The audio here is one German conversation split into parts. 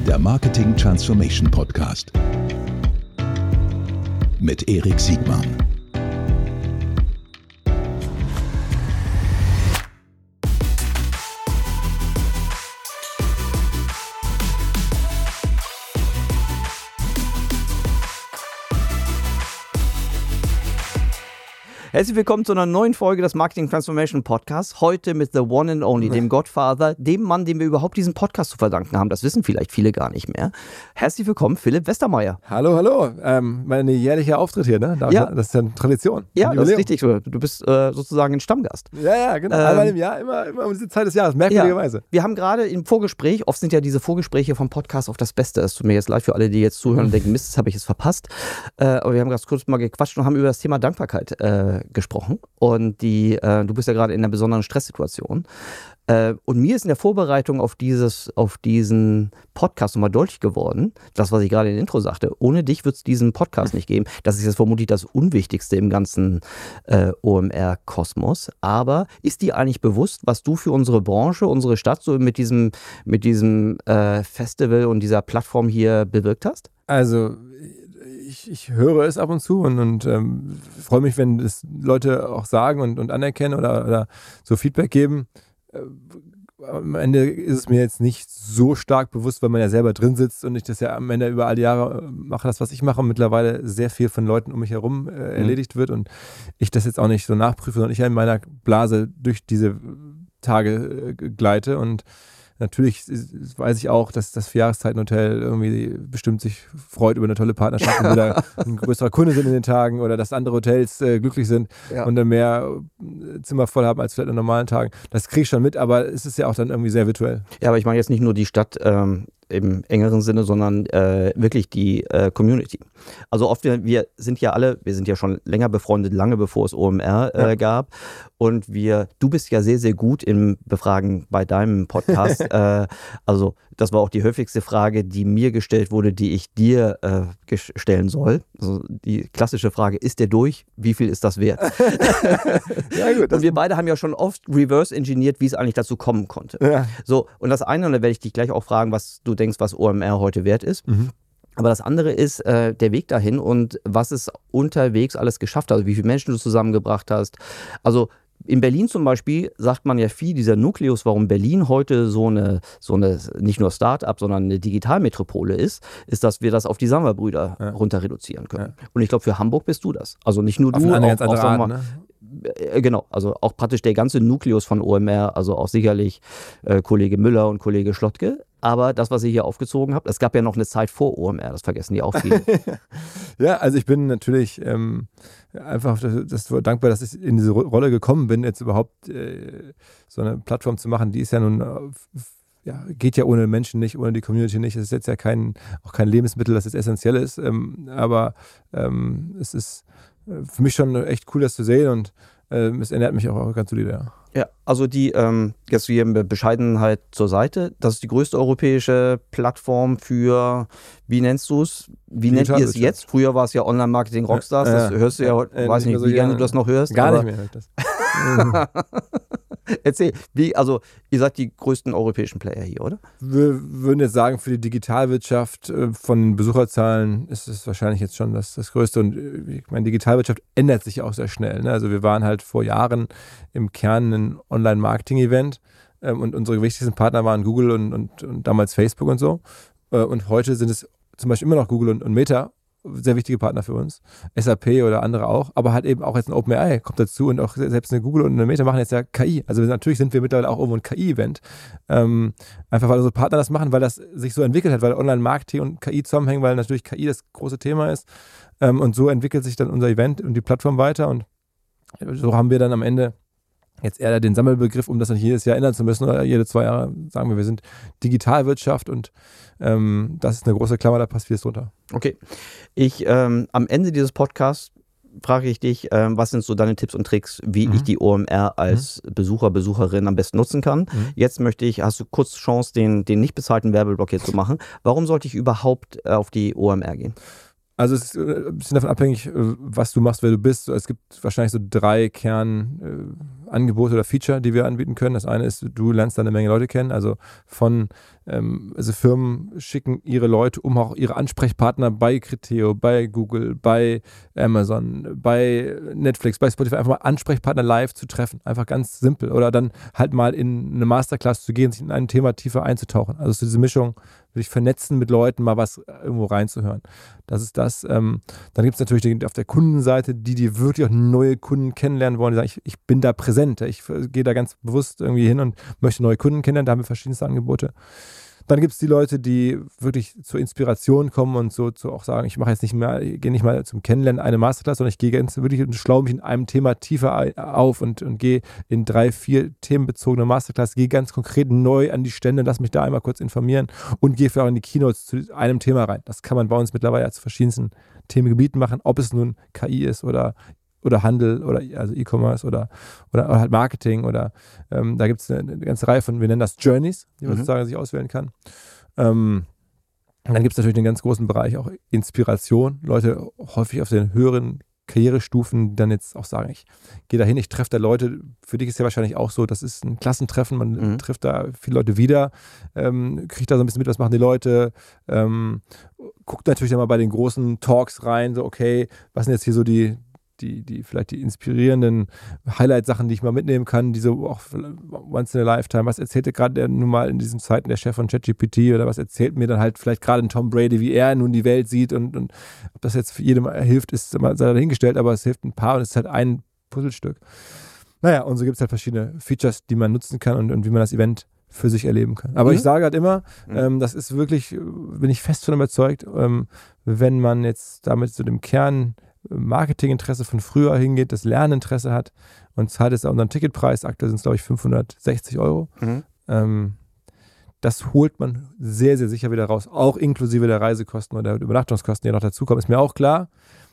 der Marketing Transformation Podcast mit Erik Siegmann. Herzlich willkommen zu einer neuen Folge des Marketing Transformation Podcasts. Heute mit The One and Only, dem Godfather, dem Mann, dem wir überhaupt diesen Podcast zu verdanken haben. Das wissen vielleicht viele gar nicht mehr. Herzlich willkommen, Philipp Westermeier. Hallo, hallo. Mein jährlicher Auftritt hier, ne? Das ist ja eine Tradition. Ja, das ist richtig. Du bist sozusagen ein Stammgast. Ja, genau. Einmal im Jahr, immer um diese Zeit des Jahres, merkwürdigerweise. Ja. Wir haben gerade im Vorgespräch, oft sind ja diese Vorgespräche vom Podcast auf das Beste. Es tut mir jetzt leid für alle, die jetzt zuhören und denken, Mist, das habe ich jetzt verpasst. Aber wir haben ganz kurz mal gequatscht und haben über das Thema Dankbarkeit gesprochen. Und du bist ja gerade in einer besonderen Stresssituation. Und mir ist in der Vorbereitung auf diesen Podcast nochmal deutlich geworden, das, was ich gerade in der Intro sagte, ohne dich wird es diesen Podcast nicht geben. Das ist jetzt vermutlich das Unwichtigste im ganzen OMR-Kosmos. Aber ist dir eigentlich bewusst, was du für unsere Branche, unsere Stadt so mit diesem Festival und dieser Plattform hier bewirkt hast? Also ich höre es ab und zu und freue mich, wenn es Leute auch sagen und anerkennen oder so Feedback geben. Am Ende ist es mir jetzt nicht so stark bewusst, weil man ja selber drin sitzt und ich das ja am Ende über all die Jahre mache, das, was ich mache, und mittlerweile sehr viel von Leuten um mich herum erledigt wird und ich das jetzt auch nicht so nachprüfe, sondern ich ja in meiner Blase durch diese Tage gleite. Und natürlich weiß ich auch, dass das Vierjahreszeitenhotel irgendwie bestimmt sich freut über eine tolle Partnerschaft und wieder ein größerer Kunde sind in den Tagen oder dass andere Hotels glücklich sind und dann mehr Zimmer voll haben als vielleicht an normalen Tagen. Das kriege ich schon mit, aber es ist ja auch dann irgendwie sehr virtuell. Ja, aber ich meine jetzt nicht nur die Stadt im engeren Sinne, sondern wirklich die Community. Also oft, wir sind ja schon länger befreundet, lange bevor es OMR gab. Und du bist ja sehr, sehr gut im Befragen bei deinem Podcast. Also das war auch die häufigste Frage, die mir gestellt wurde, die ich dir stellen soll. Also die klassische Frage, ist der durch? Wie viel ist das wert? Ja, gut. Und wir beide haben ja schon oft reverse engineert, wie es eigentlich dazu kommen konnte. Ja. So, und das eine, und da werde ich dich gleich auch fragen, was du denkst, was OMR heute wert ist. Mhm. Aber das andere ist der Weg dahin und was es unterwegs alles geschafft hat, also wie viele Menschen du zusammengebracht hast. Also in Berlin zum Beispiel sagt man ja viel, dieser Nukleus, warum Berlin heute so eine nicht nur Start-up, sondern eine Digitalmetropole ist, dass wir das auf die Samwer-Brüder runter reduzieren können. Ja. Und ich glaube, für Hamburg bist du das. Also nicht nur auf du, eine ganz andere Art, ne? Genau, also auch praktisch der ganze Nukleus von OMR, also auch sicherlich Kollege Müller und Kollege Schlottke. Aber das, was ihr hier aufgezogen habt, es gab ja noch eine Zeit vor OMR, das vergessen die auch viele. Ja, also ich bin natürlich einfach dankbar, dass ich in diese Rolle gekommen bin, jetzt überhaupt so eine Plattform zu machen. Die ist ja nun, geht ja ohne Menschen nicht, ohne die Community nicht. Es ist jetzt ja auch kein Lebensmittel, das jetzt essentiell ist. Aber es ist für mich schon echt cool, das zu sehen und es ernährt mich auch ganz solide, ja. Ja, also jetzt hier mit Bescheidenheit zur Seite, das ist die größte europäische Plattform für, wie nennst du es? Wie nennt ihr es jetzt? Früher war es ja Online-Marketing Rockstars, das hörst du ja heute, weiß nicht, wie gerne du das noch hörst. Gar nicht mehr höre ich das. Erzähl, ihr seid die größten europäischen Player hier, oder? Wir würden jetzt sagen, für die Digitalwirtschaft von den Besucherzahlen ist es wahrscheinlich jetzt schon das Größte. Und ich meine, Digitalwirtschaft ändert sich auch sehr schnell. Ne? Also wir waren halt vor Jahren im Kern ein Online-Marketing-Event und unsere wichtigsten Partner waren Google und damals Facebook und so. Und heute sind es zum Beispiel immer noch Google und Meta, sehr wichtige Partner für uns. SAP oder andere auch, aber halt eben auch jetzt ein OpenAI kommt dazu und auch selbst eine Google und eine Meta machen jetzt ja KI. Also natürlich sind wir mittlerweile auch irgendwo ein KI-Event. Einfach weil unsere Partner das machen, weil das sich so entwickelt hat, weil Online-Marketing und KI zusammenhängen, weil natürlich KI das große Thema ist. Und so entwickelt sich dann unser Event und die Plattform weiter und so haben wir dann am Ende jetzt eher den Sammelbegriff, um das nicht jedes Jahr ändern zu müssen oder jede 2 Jahre, sagen wir sind Digitalwirtschaft und das ist eine große Klammer, da passt vieles drunter. Okay. Am Ende dieses Podcasts frage ich dich, was sind so deine Tipps und Tricks, wie ich die OMR als Besucher, Besucherin am besten nutzen kann. Jetzt hast du kurz Chance, den nicht bezahlten Werbeblock hier zu machen. Warum sollte ich überhaupt auf die OMR gehen? Also es ist ein bisschen davon abhängig, was du machst, wer du bist. Es gibt wahrscheinlich so 3 Kernarten Angebote oder Feature, die wir anbieten können. Das eine ist, du lernst da eine Menge Leute kennen, also also Firmen schicken ihre Leute, um auch ihre Ansprechpartner bei Criteo, bei Google, bei Amazon, bei Netflix, bei Spotify einfach mal Ansprechpartner live zu treffen. Einfach ganz simpel. Oder dann halt mal in eine Masterclass zu gehen, sich in ein Thema tiefer einzutauchen. Also so diese Mischung, sich vernetzen mit Leuten, mal was irgendwo reinzuhören. Das ist das. Dann gibt es natürlich auf der Kundenseite, die wirklich auch neue Kunden kennenlernen wollen, die sagen, ich bin da präsent. Ich gehe da ganz bewusst irgendwie hin und möchte neue Kunden kennenlernen. Da haben wir verschiedenste Angebote. Dann gibt es die Leute, die wirklich zur Inspiration kommen und so auch sagen, ich mache jetzt gehe nicht mal zum Kennenlernen eine Masterclass, sondern ich gehe ganz wirklich und schlaue mich in einem Thema tiefer auf und gehe in 3, 4 themenbezogene Masterclass, gehe ganz konkret neu an die Stände, lass mich da einmal kurz informieren und gehe vielleicht auch in die Keynotes zu einem Thema rein. Das kann man bei uns mittlerweile zu verschiedensten Themengebieten machen, ob es nun KI ist oder Handel oder also E-Commerce oder halt Marketing oder da gibt es eine ganze Reihe von, wir nennen das Journeys, die man sozusagen sich auswählen kann. Dann gibt es natürlich den ganz großen Bereich auch Inspiration. Leute häufig auf den höheren Karrierestufen, die dann jetzt auch sagen, ich gehe da hin, ich treffe da Leute, für dich ist ja wahrscheinlich auch so, das ist ein Klassentreffen, man trifft da viele Leute wieder, kriegt da so ein bisschen mit, was machen die Leute, guckt natürlich dann mal bei den großen Talks rein, so okay, was sind jetzt hier so die vielleicht die inspirierenden Highlight-Sachen, die ich mal mitnehmen kann, die so auch once in a lifetime, was erzählte gerade nun mal in diesen Zeiten der Chef von ChatGPT oder was erzählt mir dann halt vielleicht gerade ein Tom Brady, wie er nun die Welt sieht und ob das jetzt für jedem hilft, ist sei dahingestellt, aber es hilft ein paar und es ist halt ein Puzzlestück. Naja, und so gibt es halt verschiedene Features, die man nutzen kann und wie man das Event für sich erleben kann. Aber ich sage halt immer, das ist wirklich, bin ich fest von überzeugt, wenn man jetzt damit zu dem Kern Marketinginteresse von früher hingeht, das Lerninteresse hat und zahlt jetzt auch unseren Ticketpreis, aktuell sind es glaube ich 560 €. Das holt man sehr, sehr sicher wieder raus, auch inklusive der Reisekosten oder der Übernachtungskosten, die noch dazukommen, ist mir auch klar.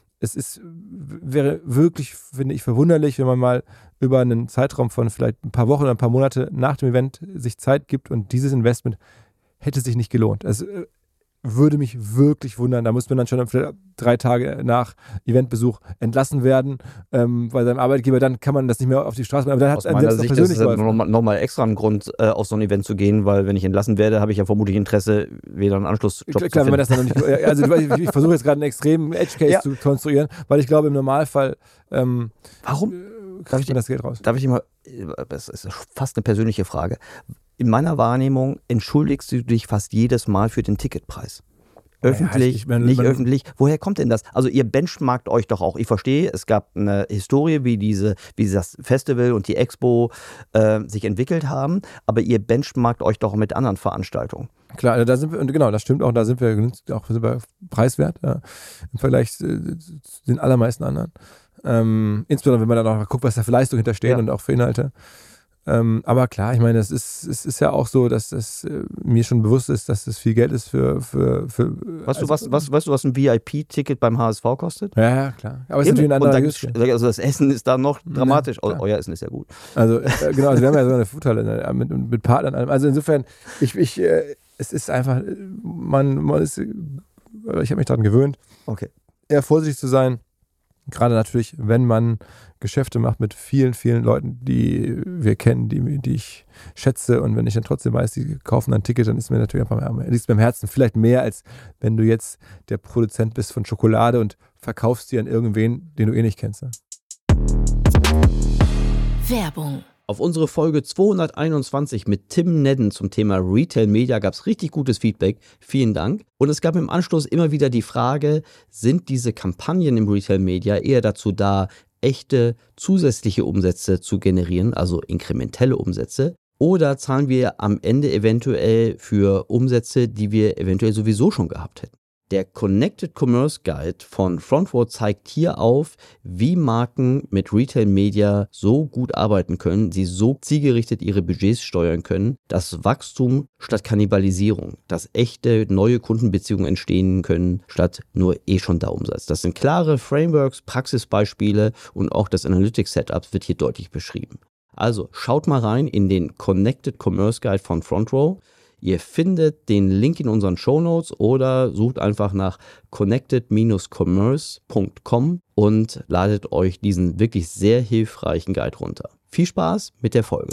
Wäre wirklich, finde ich, verwunderlich, wenn man mal über einen Zeitraum von vielleicht ein paar Wochen oder ein paar Monate nach dem Event sich Zeit gibt und dieses Investment hätte sich nicht gelohnt. Also würde mich wirklich wundern. Da muss man dann schon 3 Tage nach Eventbesuch entlassen werden, weil seinem Arbeitgeber, dann kann man das nicht mehr auf die Straße bringen. Aber dann hat es meiner Sicht ist es nochmal extra ein Grund, auf so ein Event zu gehen, weil wenn ich entlassen werde, habe ich ja vermutlich Interesse, wieder einen Anschlussjob zu finden. Wenn man das dann noch nicht, also ich versuche jetzt gerade einen extremen Edge-Case zu konstruieren, weil ich glaube, im Normalfall warum kriegt man das Geld raus. Darf ich mal, das ist fast eine persönliche Frage. In meiner Wahrnehmung entschuldigst du dich fast jedes Mal für den Ticketpreis. Öffentlich, nicht öffentlich. Woher kommt denn das? Also ihr benchmarkt euch doch auch. Ich verstehe, es gab eine Historie, wie das Festival und die Expo sich entwickelt haben, aber ihr benchmarkt euch doch mit anderen Veranstaltungen. Klar, also da sind wir, und genau, das stimmt auch, da sind wir preiswert im Vergleich zu den allermeisten anderen. Insbesondere, wenn man dann auch guckt, was da für Leistungen hinterstehen und auch für Inhalte. Aber klar, ich meine, es ist ja auch so, dass das mir schon bewusst ist, dass das viel Geld ist für weißt du, was ein VIP-Ticket beim HSV kostet? Ja, klar. Aber es ist natürlich ein anderer also das Essen ist da noch dramatisch. Ja, euer Essen ist ja gut. Also genau, also wir haben ja so eine Foodhalle mit Partnern. Also insofern, es ist einfach, ich habe mich daran gewöhnt, eher vorsichtig zu sein. Gerade natürlich, wenn man Geschäfte macht mit vielen, vielen Leuten, die wir kennen, die ich schätze, und wenn ich dann trotzdem weiß, die kaufen ein Ticket, dann ist mir natürlich einfach liegt beim Herzen. Vielleicht mehr, als wenn du jetzt der Produzent bist von Schokolade und verkaufst die an irgendwen, den du eh nicht kennst. Ne? Werbung. Auf unsere Folge 221 mit Tim Nedden zum Thema Retail Media gab es richtig gutes Feedback. Vielen Dank. Und es gab im Anschluss immer wieder die Frage, sind diese Kampagnen im Retail Media eher dazu da, echte zusätzliche Umsätze zu generieren, also inkrementelle Umsätze, oder zahlen wir am Ende eventuell für Umsätze, die wir eventuell sowieso schon gehabt hätten? Der Connected Commerce Guide von Frontrow zeigt hier auf, wie Marken mit Retail Media so gut arbeiten können, sie so zielgerichtet ihre Budgets steuern können, dass Wachstum statt Kannibalisierung, dass echte neue Kundenbeziehungen entstehen können, statt nur schon da Umsatz. Das sind klare Frameworks, Praxisbeispiele und auch das Analytics Setup wird hier deutlich beschrieben. Also schaut mal rein in den Connected Commerce Guide von Frontrow. Ihr findet den Link in unseren Shownotes oder sucht einfach nach connected-commerce.com und ladet euch diesen wirklich sehr hilfreichen Guide runter. Viel Spaß mit der Folge.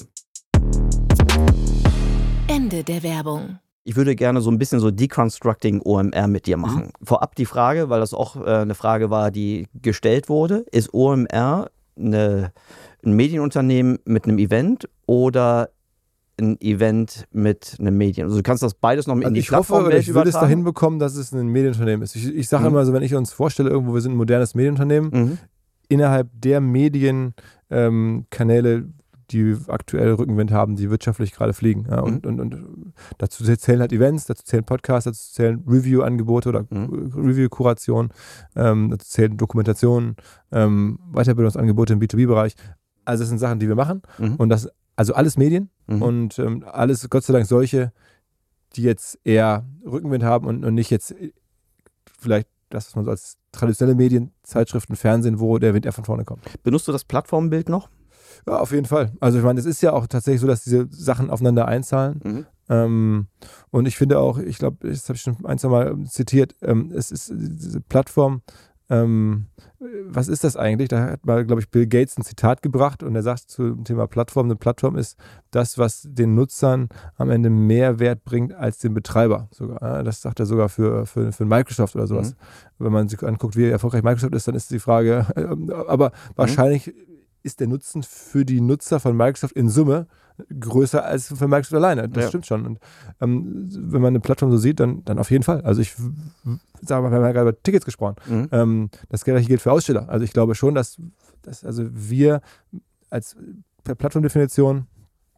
Ende der Werbung. Ich würde gerne so ein bisschen so Deconstructing OMR mit dir machen. Vorab die Frage, weil das auch eine Frage war, die gestellt wurde. Ist OMR ein Medienunternehmen mit einem Event oder ein Event mit einem Medien? Also du kannst das beides noch in die Plattformwelt übertragen. Ich würde es dahin bekommen, dass es ein Medienunternehmen ist. Ich sage immer so, wenn ich uns vorstelle, irgendwo wir sind ein modernes Medienunternehmen, innerhalb der Medienkanäle, die aktuell Rückenwind haben, die wirtschaftlich gerade fliegen. Ja, und dazu zählen halt Events, dazu zählen Podcasts, dazu zählen Review-Angebote oder Review-Kuration, dazu zählen Dokumentationen, Weiterbildungsangebote im B2B-Bereich. Also das sind Sachen, die wir machen. Und das, also alles Medien und alles Gott sei Dank solche, die jetzt eher Rückenwind haben und nicht jetzt vielleicht das, was man so als traditionelle Medien, Zeitschriften, Fernsehen, wo der Wind eher von vorne kommt. Benutzt du das Plattformbild noch? Ja, auf jeden Fall. Also ich meine, es ist ja auch tatsächlich so, dass diese Sachen aufeinander einzahlen. Und ich finde auch, ich glaube, das habe ich schon ein, zwei Mal zitiert, es ist diese Plattform, was ist das eigentlich? Da hat mal, glaube ich, Bill Gates ein Zitat gebracht und er sagt zum Thema Plattform, eine Plattform ist das, was den Nutzern am Ende mehr Wert bringt als den Betreiber sogar. Das sagt er sogar für Microsoft oder sowas. Wenn man sich anguckt, wie erfolgreich Microsoft ist, dann ist die Frage, aber wahrscheinlich ist der Nutzen für die Nutzer von Microsoft in Summe größer als für Microsoft alleine. Das stimmt schon. Und wenn man eine Plattform so sieht, dann auf jeden Fall. Also ich sage mal, wir haben ja gerade über Tickets gesprochen. Das gleiche gilt für Aussteller. Also ich glaube schon, dass also wir als per Plattformdefinition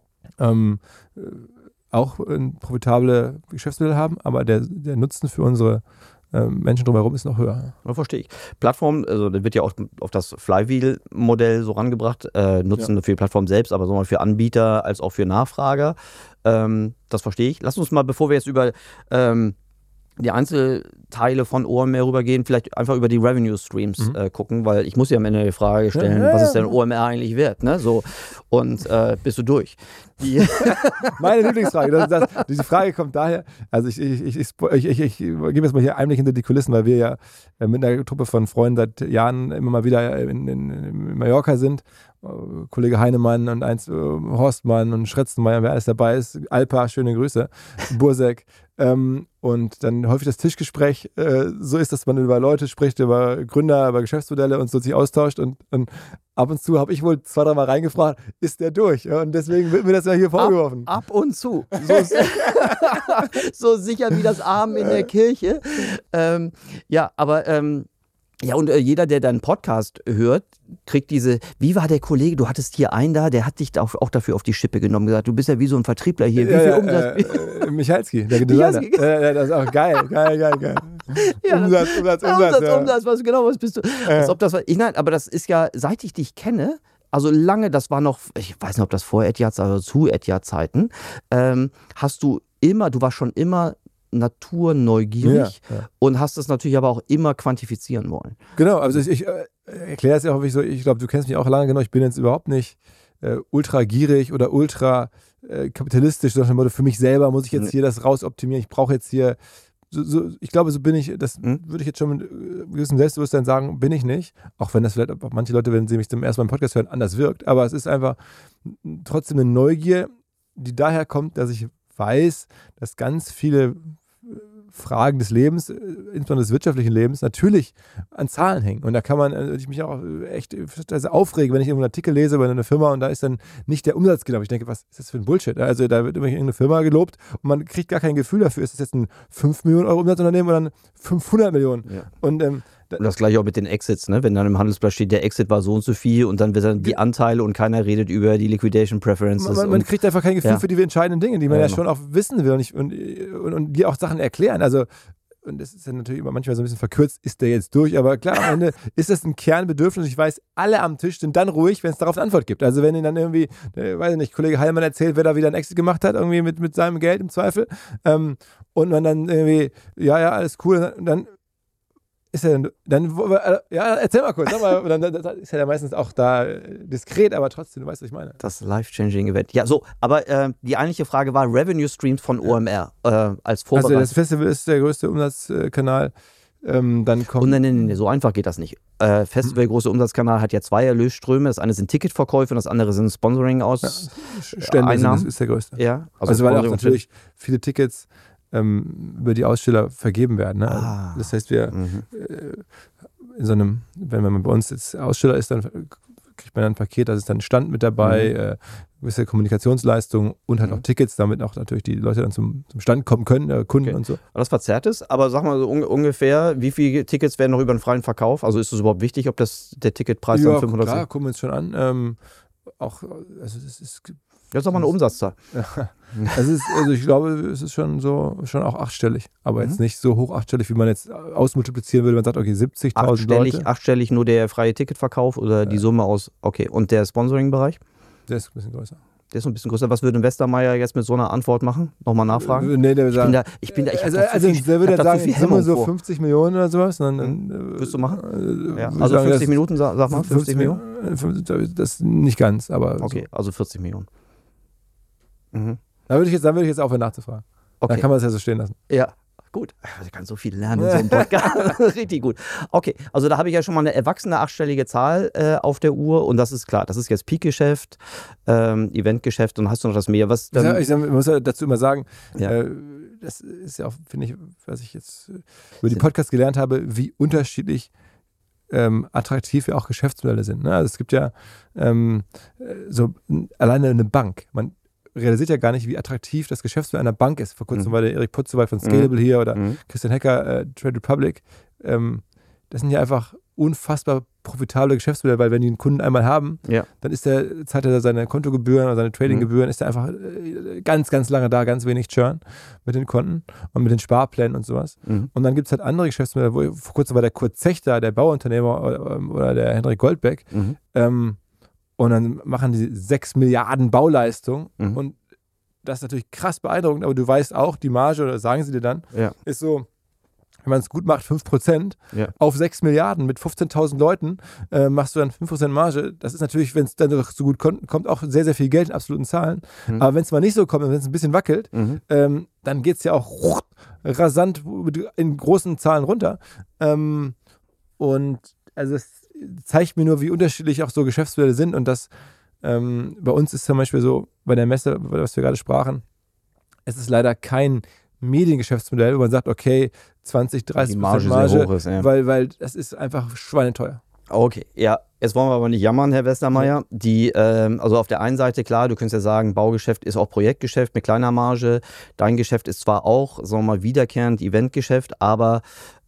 auch ein profitable Geschäftsmodell haben, aber der Nutzen für unsere Menschen drumherum ist noch höher. Ja, verstehe ich. Plattform, also da wird ja auch auf das Flywheel-Modell so rangebracht, Nutzen für die Plattform selbst, aber sowohl für Anbieter als auch für Nachfrager. Das verstehe ich. Lass uns mal, bevor wir jetzt über die Einzelteile von OMR rübergehen, vielleicht einfach über die Revenue Streams gucken, weil ich muss ja am Ende die Frage stellen, was ist denn OMR eigentlich wert? Ne? So, und bist du durch? Meine Lieblingsfrage. Diese Frage kommt daher, also ich gebe jetzt mal hier Einblick hinter die Kulissen, weil wir ja mit einer Truppe von Freunden seit Jahren immer mal wieder in Mallorca sind. Kollege Heinemann und Horstmann und Schretzenmeier, wer alles dabei ist. Alpa, schöne Grüße. Bursek. Und dann häufig das Tischgespräch so ist, dass man über Leute spricht, über Gründer, über Geschäftsmodelle und so sich austauscht und ab und zu habe ich wohl 2-3 Mal reingefragt, ist der durch? Ja, und deswegen wird mir das ja hier vorgeworfen. Ab und zu. So sicher wie das Amen in der Kirche. Ja, und jeder, der deinen Podcast hört, kriegt wie war der Kollege, du hattest hier einen da, der hat dich auch dafür auf die Schippe genommen, gesagt, du bist ja wie so ein Vertriebler hier. Wie viel Umsatz? Michalski, der Designer. Das ist auch geil. Ja, Umsatz, was bist du? Als ob das war, nein, aber das ist ja, seit ich dich kenne, also lange, das war noch, ich weiß nicht, ob das vor Etihad, also zu Etihad-Zeiten, du warst schon immer naturneugierig und hast das natürlich aber auch immer quantifizieren wollen. Genau, also ich erkläre es ja häufig so, ich glaube, du kennst mich auch lange genug, ich bin jetzt überhaupt nicht ultra gierig oder ultra kapitalistisch, sondern für mich selber muss ich jetzt hier das rausoptimieren, ich brauche jetzt hier, ich glaube, so bin ich, das würde ich jetzt schon mit gewissem Selbstbewusstsein sagen, bin ich nicht, auch wenn das vielleicht auch manche Leute, wenn sie mich zum ersten Mal im Podcast hören, anders wirkt, aber es ist einfach trotzdem eine Neugier, die daher kommt, dass ich weiß, dass ganz viele Fragen des Lebens, insbesondere des wirtschaftlichen Lebens, natürlich an Zahlen hängen. Und da kann ich mich auch echt aufregen, wenn ich irgendeinen Artikel lese über eine Firma und da ist dann nicht der Umsatz genau. Ich denke, was ist das für ein Bullshit? Also da wird immer irgendeine Firma gelobt und man kriegt gar kein Gefühl dafür, ist das jetzt ein 5 Millionen Euro Umsatzunternehmen oder ein 500 Millionen? Ja. Und das gleiche auch mit den Exits, ne? Wenn dann im Handelsblatt steht, der Exit war so und so viel und dann wird dann die Anteile und keiner redet über die Liquidation Preferences. Man kriegt einfach kein Gefühl für die entscheidenden Dinge, die man ja schon auch wissen will und die auch Sachen erklären. Also, und das ist ja natürlich immer manchmal so ein bisschen verkürzt, ist der jetzt durch, aber klar, am Ende ist das ein Kernbedürfnis. Ich weiß, alle am Tisch sind dann ruhig, wenn es darauf eine Antwort gibt. Also wenn ihnen dann irgendwie, weiß ich nicht, Kollege Heilmann erzählt, wer da wieder einen Exit gemacht hat, irgendwie mit seinem Geld im Zweifel, und man dann irgendwie, ja, alles cool, und dann ist er dann, ja, erzähl mal kurz, dann ist er ja meistens auch da diskret, aber trotzdem, du weißt, was ich meine. Das Life-Changing Event. Ja, so, aber die eigentliche Frage war Revenue Streams von OMR als Vorbereitung. Also das Festival ist der größte Umsatzkanal Dann kommt... Nee, so einfach geht das nicht. Festival, große Umsatzkanal, hat ja 2 Erlösströme. Das eine sind Ticketverkäufe und das andere sind Sponsoring aus Einnahmen. Ist der größte. Ja, also weil auch natürlich viele Tickets über die Aussteller vergeben werden. Ne? Das heißt, wir in so einem, wenn man bei uns jetzt Aussteller ist, dann kriegt man ein Paket, da ist dann ein Stand mit dabei, gewisse Kommunikationsleistungen und halt auch Tickets, damit auch natürlich die Leute dann zum Stand kommen können, Kunden und so. Aber das verzerrt ist, aber sag mal so ungefähr, wie viele Tickets werden noch über den freien Verkauf? Also ist es überhaupt wichtig, ob der Ticketpreis dann 500 ist? Ja, gucken wir uns schon an. Das ist... Jetzt noch mal eine Umsatzzahl. Also ich glaube, es ist schon auch achtstellig, aber jetzt nicht so hoch achtstellig, wie man jetzt ausmultiplizieren würde. Man sagt, okay, 70.000 Leute. Achtstellig nur der freie Ticketverkauf oder die Summe aus, okay. Und der Sponsoring-Bereich? Der ist ein bisschen größer. Der ist ein bisschen größer. Was würde ein Westermeier jetzt mit so einer Antwort machen? Nochmal nachfragen? Nee, der würde sagen, der würde sagen, so immer so 50 Millionen oder sowas. Würdest du machen? Ja. Also 50 Minuten, sag mal, 50 Millionen? Das nicht ganz, aber... Okay, so. Also 40 Millionen. Da würde ich jetzt aufhören nachzufragen. Okay. Dann kann man es ja so stehen lassen. Ja, gut. Ich kann so viel lernen in so einem Podcast. Richtig gut. Okay, also da habe ich ja schon mal eine erwachsene achtstellige Zahl auf der Uhr und das ist klar. Das ist jetzt Peak-Geschäft, Eventgeschäft und hast du noch das mehr? Was dann ich muss ja dazu immer sagen, das ist ja auch, finde ich, was ich jetzt über die Podcasts gelernt habe, wie unterschiedlich attraktiv ja auch Geschäftsmodelle sind. Ne? Also es gibt ja so alleine eine Bank. Man realisiert ja gar nicht, wie attraktiv das Geschäftsmodell einer Bank ist. Vor kurzem war der Erik Putzewald von Scalable hier oder Christian Hecker, Trade Republic. Das sind ja einfach unfassbar profitable Geschäftsmodelle, weil wenn die einen Kunden einmal haben, dann zahlt er seine Kontogebühren oder seine Tradinggebühren, ist er einfach ganz, ganz lange da, ganz wenig Churn mit den Konten und mit den Sparplänen und sowas. Und dann gibt es halt andere Geschäftsmodelle, wo vor kurzem war der Kurt Zechter, der Bauunternehmer oder der Hendrik Goldbeck, und dann machen die 6 Milliarden Bauleistung und das ist natürlich krass beeindruckend, aber du weißt auch, die Marge, oder sagen sie dir dann, ist so, wenn man es gut macht, 5% auf 6 Milliarden mit 15.000 Leuten, machst du dann 5% Marge. Das ist natürlich, wenn es dann so gut kommt, auch sehr, sehr viel Geld in absoluten Zahlen. Aber wenn es mal nicht so kommt, wenn es ein bisschen wackelt, dann geht es ja auch rasant in großen Zahlen runter. Und also es zeigt mir nur, wie unterschiedlich auch so Geschäftsmodelle sind und das bei uns ist zum Beispiel so, bei der Messe, über das wir gerade sprachen, es ist leider kein Mediengeschäftsmodell, wo man sagt, okay, 20-30% Marge sehr hoch ist, weil das ist einfach schweineteuer. Okay, ja, jetzt wollen wir aber nicht jammern, Herr Westermeier. Also auf der einen Seite, klar, du könntest ja sagen, Baugeschäft ist auch Projektgeschäft mit kleiner Marge. Dein Geschäft ist zwar auch, sagen wir mal, wiederkehrend Eventgeschäft, aber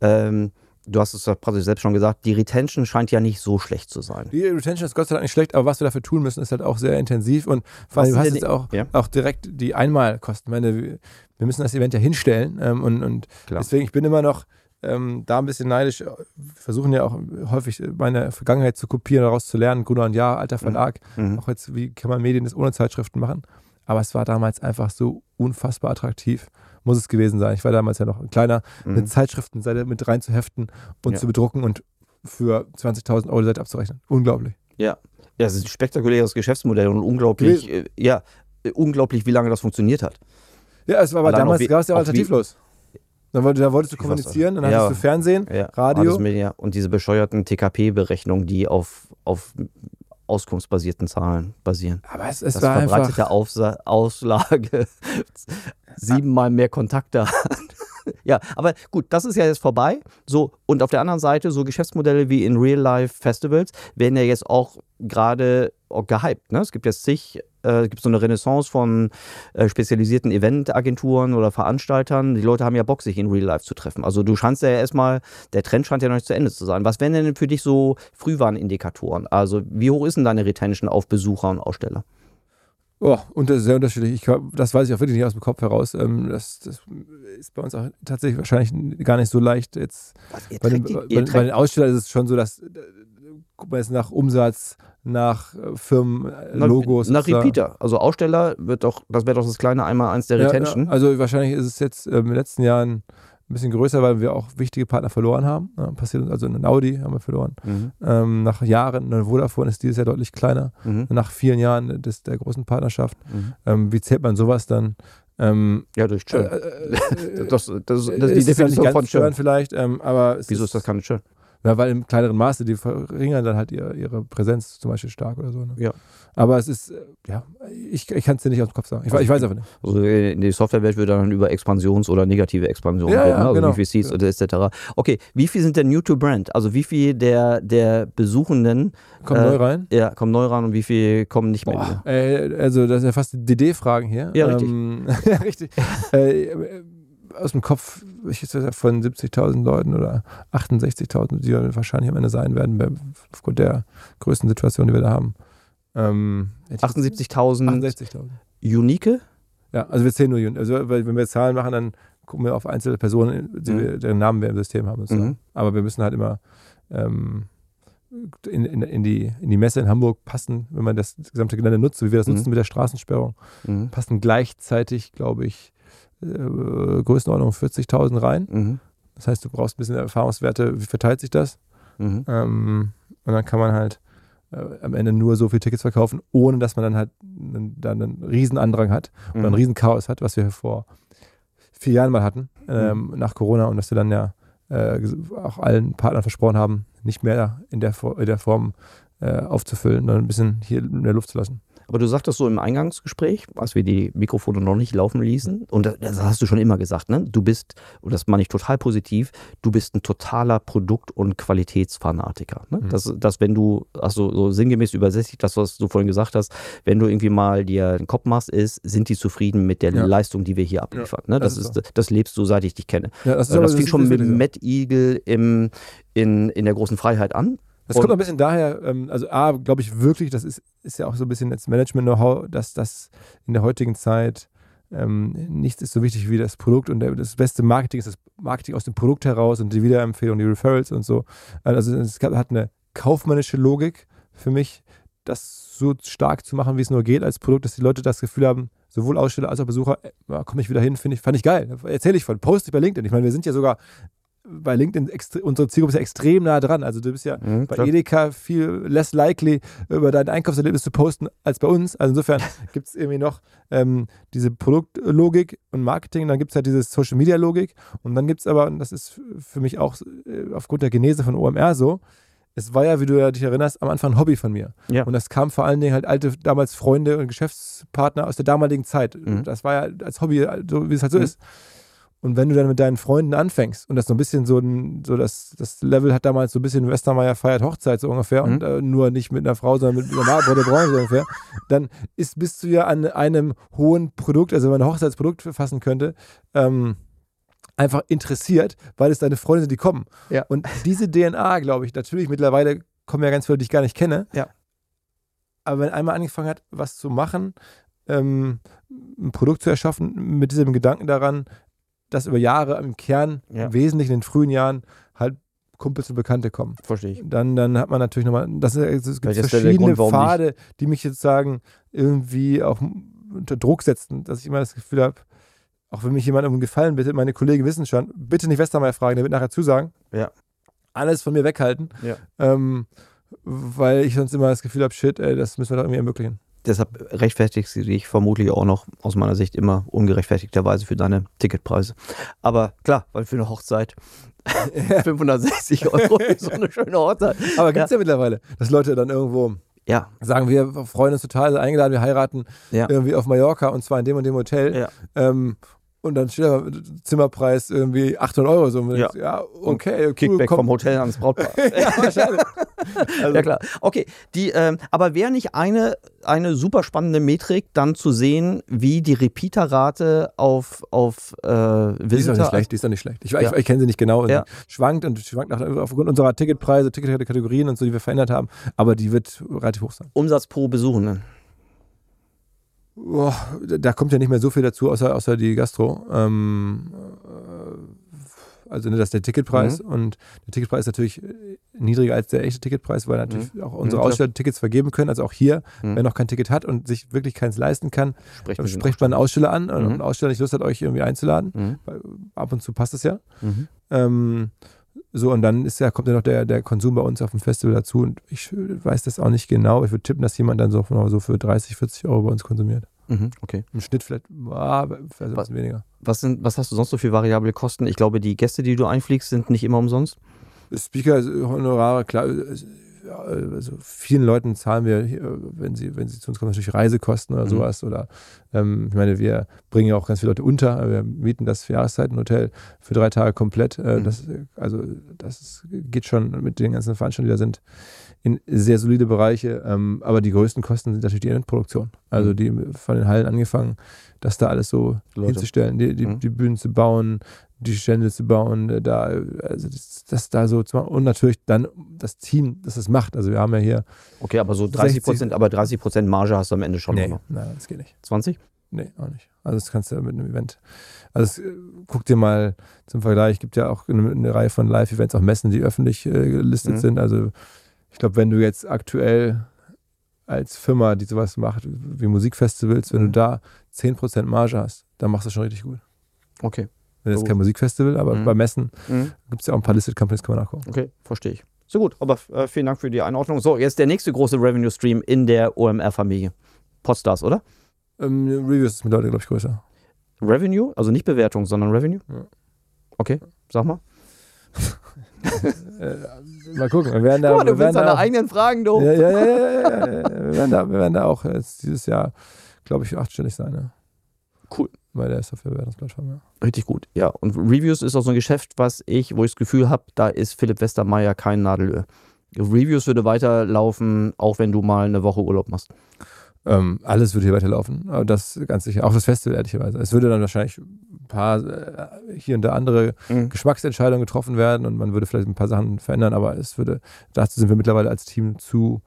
du hast es ja praktisch selbst schon gesagt, die Retention scheint ja nicht so schlecht zu sein. Die Retention ist Gott sei Dank nicht schlecht, aber was wir dafür tun müssen, ist halt auch sehr intensiv und vor allem, du hast jetzt auch direkt die Einmalkosten. Ich meine, wir müssen das Event ja hinstellen und deswegen, ich bin immer noch da ein bisschen neidisch. Wir versuchen ja auch häufig meine Vergangenheit zu kopieren, daraus zu lernen. Gruner und Jahr, alter Verlag. Auch jetzt, wie kann man Medien das ohne Zeitschriften machen? Aber es war damals einfach so unfassbar attraktiv. Muss es gewesen sein. Ich war damals ja noch kleiner, eine Zeitschriftenseite mit rein zu heften und zu bedrucken und für 20.000 Euro die Seite abzurechnen. Unglaublich. Ja, es ist ein spektakuläres Geschäftsmodell und unglaublich, unglaublich, wie lange das funktioniert hat. Ja, es war aber damals gab es ja alternativlos. Da wolltest du kommunizieren, dann hattest du Fernsehen, Radio. Und diese bescheuerten TKP-Berechnungen, die auf auskunftsbasierten Zahlen basieren. Aber es das war verbreitete Auslage 7-mal mehr Kontakte hat. Ja, aber gut, das ist ja jetzt vorbei. So, und auf der anderen Seite, so Geschäftsmodelle wie in Real-Life-Festivals werden ja jetzt auch gerade gehypt. Ne? Es gibt jetzt gibt so eine Renaissance von spezialisierten Eventagenturen oder Veranstaltern. Die Leute haben ja Bock, sich in Real Life zu treffen. Also du scheinst ja erstmal, der Trend scheint ja noch nicht zu Ende zu sein. Was wären denn für dich so Frühwarnindikatoren? Also wie hoch ist denn deine Retention auf Besucher und Aussteller? Und das ist sehr unterschiedlich. Das weiß ich auch wirklich nicht aus dem Kopf heraus. Das ist bei uns auch tatsächlich wahrscheinlich gar nicht so leicht. Jetzt bei den Ausstellern ist es schon so, dass guck mal jetzt nach Umsatz, nach Firmenlogos. Nach Repeater. Also Aussteller das wäre doch das kleine Einmal-Eins der Retention. Ja, also wahrscheinlich ist es jetzt in den letzten Jahren ein bisschen größer, weil wir auch wichtige Partner verloren haben. Passiert uns also in Audi haben wir verloren. Nach Jahren, eine Vodafone ist dieses Jahr deutlich kleiner. Nach vielen Jahren der großen Partnerschaft. Wie zählt man sowas dann? Ja, durch Churn. Das ist die Definition von Churn vielleicht, aber wieso ist das keine Churn? Ja, weil im kleineren Maße, die verringern dann halt ihre Präsenz zum Beispiel stark oder so. Ne? Ja. Aber es ist, ich kann es dir nicht aus dem Kopf sagen. Ich weiß einfach nicht. Also in die Softwarewelt wird dann über Expansions- oder negative Expansion reden, also genau. wie viel Seeds etc. Okay, wie viel sind denn new to brand? Also wie viel der Besuchenden kommen neu rein? Ja, kommen neu rein und wie viel kommen nicht mehr? Also das sind ja fast DD-Fragen hier. Ja, richtig. Ja, richtig. Aus dem Kopf, ich jetzt von 70.000 Leuten oder 68.000, die wahrscheinlich am Ende sein werden, aufgrund der größten Situation, die wir da haben. 68.000 Unique? Ja, also wir zählen nur Unique. Also wenn wir Zahlen machen, dann gucken wir auf einzelne Personen, deren Namen wir im System haben. Aber wir müssen halt immer in die Messe in Hamburg passen, wenn man das gesamte Gelände nutzt, so wie wir das nutzen mit der Straßensperrung, passen gleichzeitig, glaube ich, Größenordnung 40.000 rein. Das heißt, du brauchst ein bisschen Erfahrungswerte, wie verteilt sich das? Und dann kann man halt am Ende nur so viele Tickets verkaufen, ohne dass man dann halt einen riesen Andrang hat oder einen riesen Chaos hat, was wir vor 4 Jahren mal hatten, nach Corona, und dass wir dann auch allen Partnern versprochen haben, nicht mehr in der Form aufzufüllen, sondern ein bisschen hier mehr Luft zu lassen. Aber du sagtest so im Eingangsgespräch, als wir die Mikrofone noch nicht laufen ließen, und das hast du schon immer gesagt, ne? Du bist, und das meine ich total positiv, du bist ein totaler Produkt- und Qualitätsfanatiker. Ne? Das, wenn du, also so sinngemäß übersetze ich das, was du vorhin gesagt hast, wenn du irgendwie mal dir den Kopf machst, sind die zufrieden mit der Leistung, die wir hier abliefern. Ne? Das lebst du, seit ich dich kenne. Ja, das fing schon mit Mad Eagle in der großen Freiheit an. Das kommt ein bisschen daher, also glaube ich wirklich, das ist ja auch so ein bisschen jetzt Management-Know-how, dass das in der heutigen Zeit nichts ist so wichtig wie das Produkt, und das beste Marketing ist das Marketing aus dem Produkt heraus und die Wiederempfehlung, die Referrals und so. Also es hat eine kaufmännische Logik für mich, das so stark zu machen, wie es nur geht als Produkt, dass die Leute das Gefühl haben, sowohl Aussteller als auch Besucher, komme ich wieder hin, fand ich geil. Erzähle ich von, poste ich bei LinkedIn. Ich meine, wir sind ja sogar bei LinkedIn, unsere Zielgruppe ist ja extrem nah dran. Also du bist ja bei Edeka viel less likely, über dein Einkaufserlebnis zu posten, als bei uns. Also insofern gibt es irgendwie noch diese Produktlogik und Marketing, dann gibt es halt diese Social-Media-Logik, und dann gibt es aber, und das ist für mich auch aufgrund der Genese von OMR so, es war ja, wie du dich erinnerst, am Anfang ein Hobby von mir. Ja. Und das kam vor allen Dingen halt alte, damals Freunde und Geschäftspartner aus der damaligen Zeit. Das war ja als Hobby, so wie es halt so ist. Und wenn du dann mit deinen Freunden anfängst und das so ein bisschen das Level hat damals so ein bisschen Westermeier feiert Hochzeit so ungefähr und nur nicht mit einer Frau, sondern mit einer Braut so ungefähr, dann bist du ja an einem hohen Produkt, also wenn man ein Hochzeitsprodukt fassen könnte, einfach interessiert, weil es deine Freunde sind, die kommen. Ja. Und diese DNA, glaube ich, natürlich mittlerweile kommen ja ganz viele, die ich gar nicht kenne, aber wenn einmal angefangen hat, was zu machen, ein Produkt zu erschaffen, mit diesem Gedanken daran, dass über Jahre im Kern, im Wesentlichen in den frühen Jahren, halt Kumpels und Bekannte kommen. Verstehe ich. Dann hat man natürlich nochmal, es gibt verschiedene Pfade, die mich jetzt sagen, irgendwie auch unter Druck setzen, dass ich immer das Gefühl habe, auch wenn mich jemand um einen Gefallen bittet, meine Kollegen wissen schon, bitte nicht Westermeier fragen, der wird nachher zusagen. Ja. Alles von mir weghalten. Ja. Weil ich sonst immer das Gefühl habe, shit, das müssen wir doch irgendwie ermöglichen. Deshalb rechtfertigst du dich vermutlich auch noch aus meiner Sicht immer ungerechtfertigterweise für deine Ticketpreise. Aber klar, weil für eine Hochzeit 560 € ist so eine schöne Hochzeit. Aber gibt es ja mittlerweile, dass Leute dann irgendwo sagen, wir freuen uns total, eingeladen, wir heiraten irgendwie auf Mallorca und zwar in dem und dem Hotel. Ja. Und dann steht da Zimmerpreis irgendwie 800 €. So. Ja, okay. Cool, Kickback vom Hotel ans Brautpaar. Ja, wahrscheinlich. Also. Ja, klar. Okay, aber wäre nicht eine super spannende Metrik, dann zu sehen, wie die Repeater-Rate auf Visitor... Die ist doch nicht schlecht. Ich kenne sie nicht genau. Ja. Schwankt aufgrund unserer Ticketpreise, Ticketkategorien und so, die wir verändert haben. Aber die wird relativ hoch sein. Umsatz pro Besuchenden. Da kommt ja nicht mehr so viel dazu, außer die Gastro. Also das ist der Ticketpreis und der Ticketpreis ist natürlich niedriger als der echte Ticketpreis, weil natürlich auch unsere Aussteller Tickets vergeben können. Also auch hier, wer noch kein Ticket hat und sich wirklich keins leisten kann, sprecht man einen Aussteller an und ein Aussteller nicht Lust hat, euch irgendwie einzuladen. Weil ab und zu passt es ja. So, und dann kommt ja noch der Konsum bei uns auf dem Festival dazu und ich weiß das auch nicht genau. Ich würde tippen, dass jemand dann so für 30, 40 € bei uns konsumiert. Okay. Im Schnitt vielleicht ein bisschen weniger. Was hast du sonst so für variable Kosten? Ich glaube, die Gäste, die du einfliegst, sind nicht immer umsonst. Speaker, Honorare, klar, also vielen Leuten zahlen wir, wenn sie zu uns kommen, natürlich Reisekosten oder sowas. Oder ich meine, wir bringen ja auch ganz viele Leute unter. Wir mieten das für Jahreszeitenhotel für 3 Tage komplett. Das geht schon mit den ganzen Veranstaltungen, die da sind, in sehr solide Bereiche. Aber die größten Kosten sind natürlich die Endproduktion. Also die von den Hallen angefangen, das da alles so hinzustellen, die Bühnen zu bauen, die Stände zu bauen, das da so zu machen. Und natürlich dann das Team, das macht. Also wir haben ja hier. Okay, aber so 30% Marge hast du am Ende schon. Nee, nein, das geht nicht. 20? Nee, auch nicht. Also das kannst du mit einem Event. Also guck dir mal zum Vergleich, gibt ja auch eine Reihe von Live-Events, auch Messen, die öffentlich gelistet sind. Also ich glaube, wenn du jetzt aktuell als Firma, die sowas macht, wie Musikfestivals, wenn du da 10% Marge hast, dann machst du schon richtig gut. Okay. Wenn jetzt kein Musikfestival, aber bei Messen gibt es ja auch ein paar Listed Companies, kann man nachgucken. Okay, verstehe ich. So gut, aber vielen Dank für die Einordnung. So, jetzt der nächste große Revenue-Stream in der OMR-Familie. Podstars, oder? Reviews ist mittlerweile, glaube ich, größer. Revenue? Also nicht Bewertung, sondern Revenue? Ja. Okay, sag mal. Mal gucken. Wir werden da, guck mal, du willst deine eigenen Fragen, du. Ja. Wir werden da auch jetzt dieses Jahr, glaube ich, 8-stellig sein. Ja. Cool. Bei der Softwarebewertungsplattform, ja. Richtig gut, ja. Und Reviews ist auch so ein Geschäft, wo ich das Gefühl habe, da ist Philipp Westermeier kein Nadelöhr. Reviews würde weiterlaufen, auch wenn du mal eine Woche Urlaub machst. Alles würde hier weiterlaufen, aber das ganz sicher. Auch das Festival, ehrlicherweise. Es würde dann wahrscheinlich ein paar hier und da andere Geschmacksentscheidungen getroffen werden und man würde vielleicht ein paar Sachen verändern, aber dazu sind wir mittlerweile als Team zu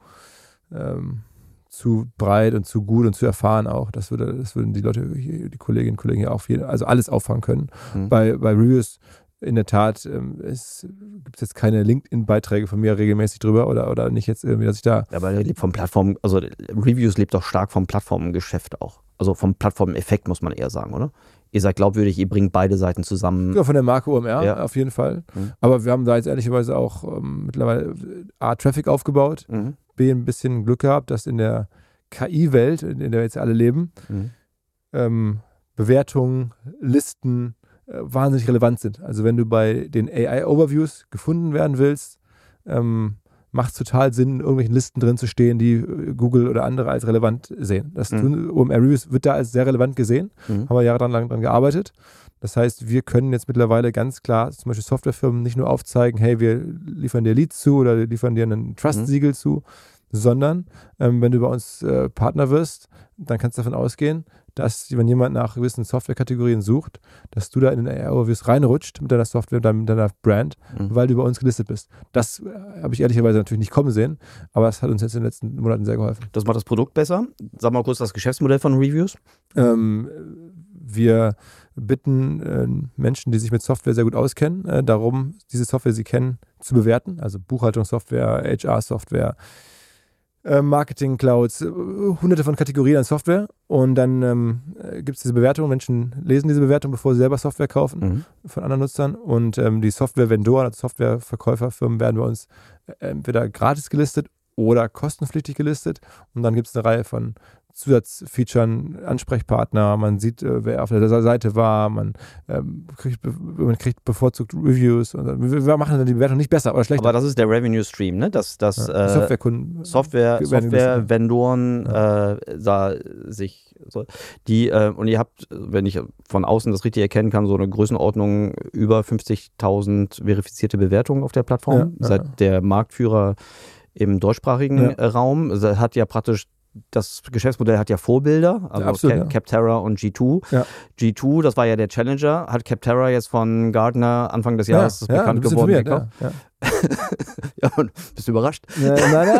breit und zu gut und zu erfahren auch. Das würden die Leute, die Kolleginnen und Kollegen hier auch also alles auffangen können. Bei Reviews in der Tat gibt es jetzt keine LinkedIn-Beiträge von mir regelmäßig drüber oder nicht jetzt irgendwie, dass ich da. Ja, aber der lebt vom Plattform, also Reviews lebt doch stark vom Plattformgeschäft auch. Also vom Plattformeffekt, muss man eher sagen, oder? Ihr seid glaubwürdig, ihr bringt beide Seiten zusammen. Ja, von der Marke OMR auf jeden Fall. Aber wir haben da jetzt ehrlicherweise auch mittlerweile A, Traffic aufgebaut, B, ein bisschen Glück gehabt, dass in der KI-Welt, in der wir jetzt alle leben, Bewertungen, Listen wahnsinnig relevant sind. Also wenn du bei den AI-Overviews gefunden werden willst, macht es total Sinn, in irgendwelchen Listen drin zu stehen, die Google oder andere als relevant sehen. Das tun OMR-Reviews wird da als sehr relevant gesehen. Haben wir jahrelang dran gearbeitet. Das heißt, wir können jetzt mittlerweile ganz klar zum Beispiel Softwarefirmen nicht nur aufzeigen, hey, wir liefern dir Leads zu oder liefern dir einen Trust-Siegel zu, sondern wenn du bei uns Partner wirst, dann kannst du davon ausgehen, dass, wenn jemand nach gewissen Softwarekategorien sucht, dass du da in den AI-Overviews reinrutscht mit deiner Software, mit deiner Brand, weil du bei uns gelistet bist. Das habe ich ehrlicherweise natürlich nicht kommen sehen, aber das hat uns jetzt in den letzten Monaten sehr geholfen. Das macht das Produkt besser. Sag mal kurz das Geschäftsmodell von Reviews. Wir bitten Menschen, die sich mit Software sehr gut auskennen, darum, diese Software, die sie kennen, zu bewerten. Also Buchhaltungssoftware, HR-Software, Marketing-Clouds, hunderte von Kategorien an Software und dann gibt es diese Bewertung, Menschen lesen diese Bewertung, bevor sie selber Software kaufen von anderen Nutzern und die Software-Vendoren, also Softwareverkäuferfirmen werden bei uns entweder gratis gelistet oder kostenpflichtig gelistet und dann gibt es eine Reihe von Zusatzfeaturen, Ansprechpartner, man sieht, wer auf der Seite war, man kriegt bevorzugt Reviews und wir machen dann die Bewertung nicht besser oder schlechter. Aber das ist der Revenue Stream, ne? Softwarekunden, Software-Vendoren da sich so, die und ihr habt, wenn ich von außen das richtig erkennen kann, so eine Größenordnung über 50.000 verifizierte Bewertungen auf der Plattform. Seid der Marktführer im deutschsprachigen Raum. Also hat ja praktisch das Geschäftsmodell hat ja Vorbilder, also absolut, Capterra und G2. Ja. G2, das war ja der Challenger, hat Capterra jetzt von Gartner Anfang des Jahres bekannt geworden. Ja. Ja, und bist du überrascht? Nein,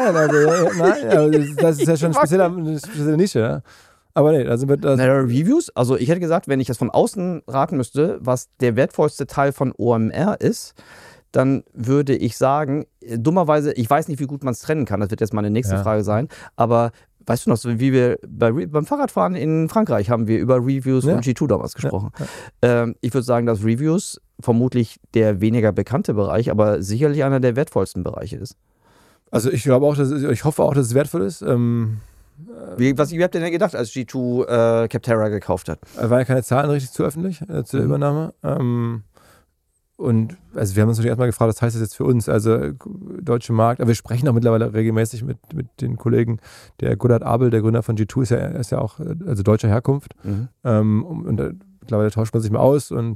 das ist ja schon eine spezielle Nische. Ja. Aber nee, da sind wir. Reviews, also ich hätte gesagt, wenn ich das von außen raten müsste, was der wertvollste Teil von OMR ist, dann würde ich sagen, dummerweise, ich weiß nicht, wie gut man es trennen kann, das wird jetzt meine nächste Frage sein, aber weißt du noch, so wie wir beim Fahrradfahren in Frankreich haben wir über Reviews und G2 damals gesprochen. Ich würde sagen, dass Reviews vermutlich der weniger bekannte Bereich, aber sicherlich einer der wertvollsten Bereiche ist. Also ich glaube auch, ich hoffe auch, dass es wertvoll ist. Wie habt ihr denn gedacht, als G2 Capterra gekauft hat? War ja keine Zahlen richtig zu öffentlich zu der Übernahme. Und also wir haben uns natürlich erstmal gefragt, was heißt das jetzt für uns? Also deutsche Markt, aber wir sprechen auch mittlerweile regelmäßig mit den Kollegen. Der Godard Abel, der Gründer von G2, ist ja auch also deutscher Herkunft. Und mittlerweile tauscht man sich mal aus und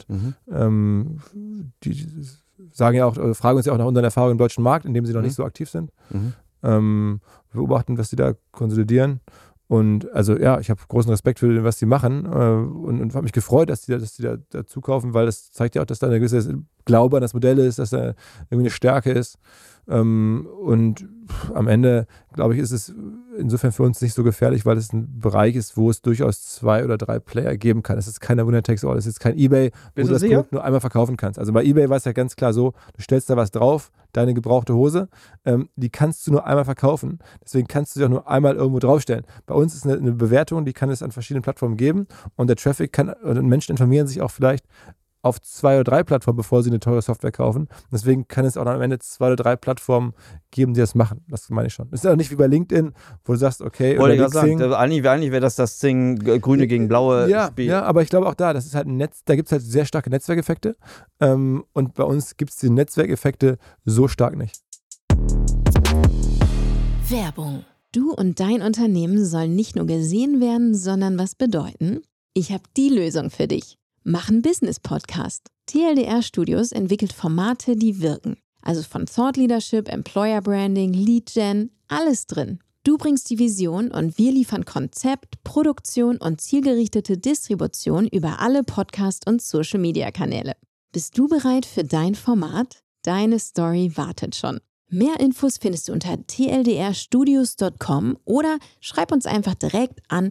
die sagen ja auch, fragen uns ja auch nach unseren Erfahrungen im deutschen Markt, in dem sie noch nicht so aktiv sind. Beobachten, was sie da konsolidieren. Und also ja, ich habe großen Respekt für was sie machen und habe mich gefreut, dass die da dazu kaufen, weil das zeigt ja auch, dass da eine gewisse Glaube an das Modell ist, dass da irgendwie eine Stärke ist. Und am Ende, glaube ich, ist es insofern für uns nicht so gefährlich, weil es ein Bereich ist, wo es durchaus 2 oder 3 Player geben kann. Es ist kein Winner-Takes-all, es ist kein eBay, wo du das Produkt nur einmal verkaufen kannst. Also bei eBay war es ja ganz klar so, du stellst da was drauf, deine gebrauchte Hose, die kannst du nur einmal verkaufen. Deswegen kannst du sie auch nur einmal irgendwo draufstellen. Bei uns ist eine Bewertung, die kann es an verschiedenen Plattformen geben und der Traffic kann, oder Menschen informieren sich auch vielleicht auf 2 oder 3 Plattformen, bevor sie eine teure Software kaufen. Deswegen kann es auch am Ende 2 oder 3 Plattformen geben, die das machen. Das meine ich schon. Das ist auch nicht wie bei LinkedIn, wo du sagst, okay, wollte ich gerade sagen, eigentlich wäre das Ding Grüne gegen Blaue Spiel. Ja, aber ich glaube auch das ist halt ein Netz, da gibt es halt sehr starke Netzwerkeffekte und bei uns gibt es die Netzwerkeffekte so stark nicht. Werbung. Du und dein Unternehmen sollen nicht nur gesehen werden, sondern was bedeuten? Ich habe die Lösung für dich. Mach einen Business-Podcast. TLDR Studios entwickelt Formate, die wirken. Also von Thought Leadership, Employer Branding, Lead Gen, alles drin. Du bringst die Vision und wir liefern Konzept, Produktion und zielgerichtete Distribution über alle Podcast- und Social-Media-Kanäle. Bist du bereit für dein Format? Deine Story wartet schon. Mehr Infos findest du unter tldrstudios.com oder schreib uns einfach direkt an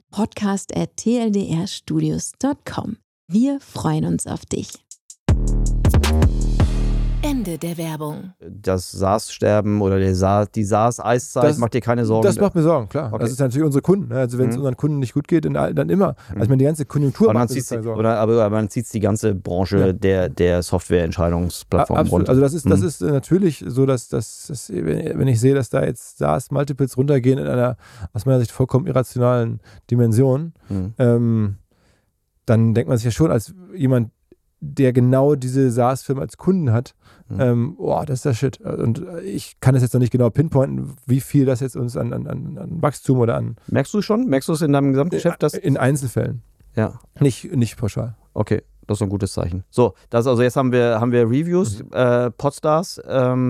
podcast@tldrstudios.com. Wir freuen uns auf dich. Ende der Werbung. Das SaaS-Sterben oder die SaaS-Eiszeit, macht dir keine Sorgen? Das macht mir Sorgen, klar. Okay. Das ist natürlich unsere Kunden. Also wenn es unseren Kunden nicht gut geht, dann immer. Also ich meine, die ganze Konjunktur macht mir Sorgen. Aber man zieht die ganze Branche der Software-Entscheidungsplattformen runter. Also das ist natürlich so, dass wenn ich sehe, dass da jetzt SaaS-Multiples runtergehen in einer aus meiner Sicht vollkommen irrationalen Dimension, dann denkt man sich ja schon als jemand, der genau diese SaaS-Firma als Kunden hat, das ist der Shit. Und ich kann es jetzt noch nicht genau pinpointen, wie viel das jetzt uns an Wachstum oder an... Merkst du es in deinem Gesamtgeschäft? In Einzelfällen. Ja. Nicht pauschal. Okay, das ist ein gutes Zeichen. So, jetzt haben wir Reviews, Podstars,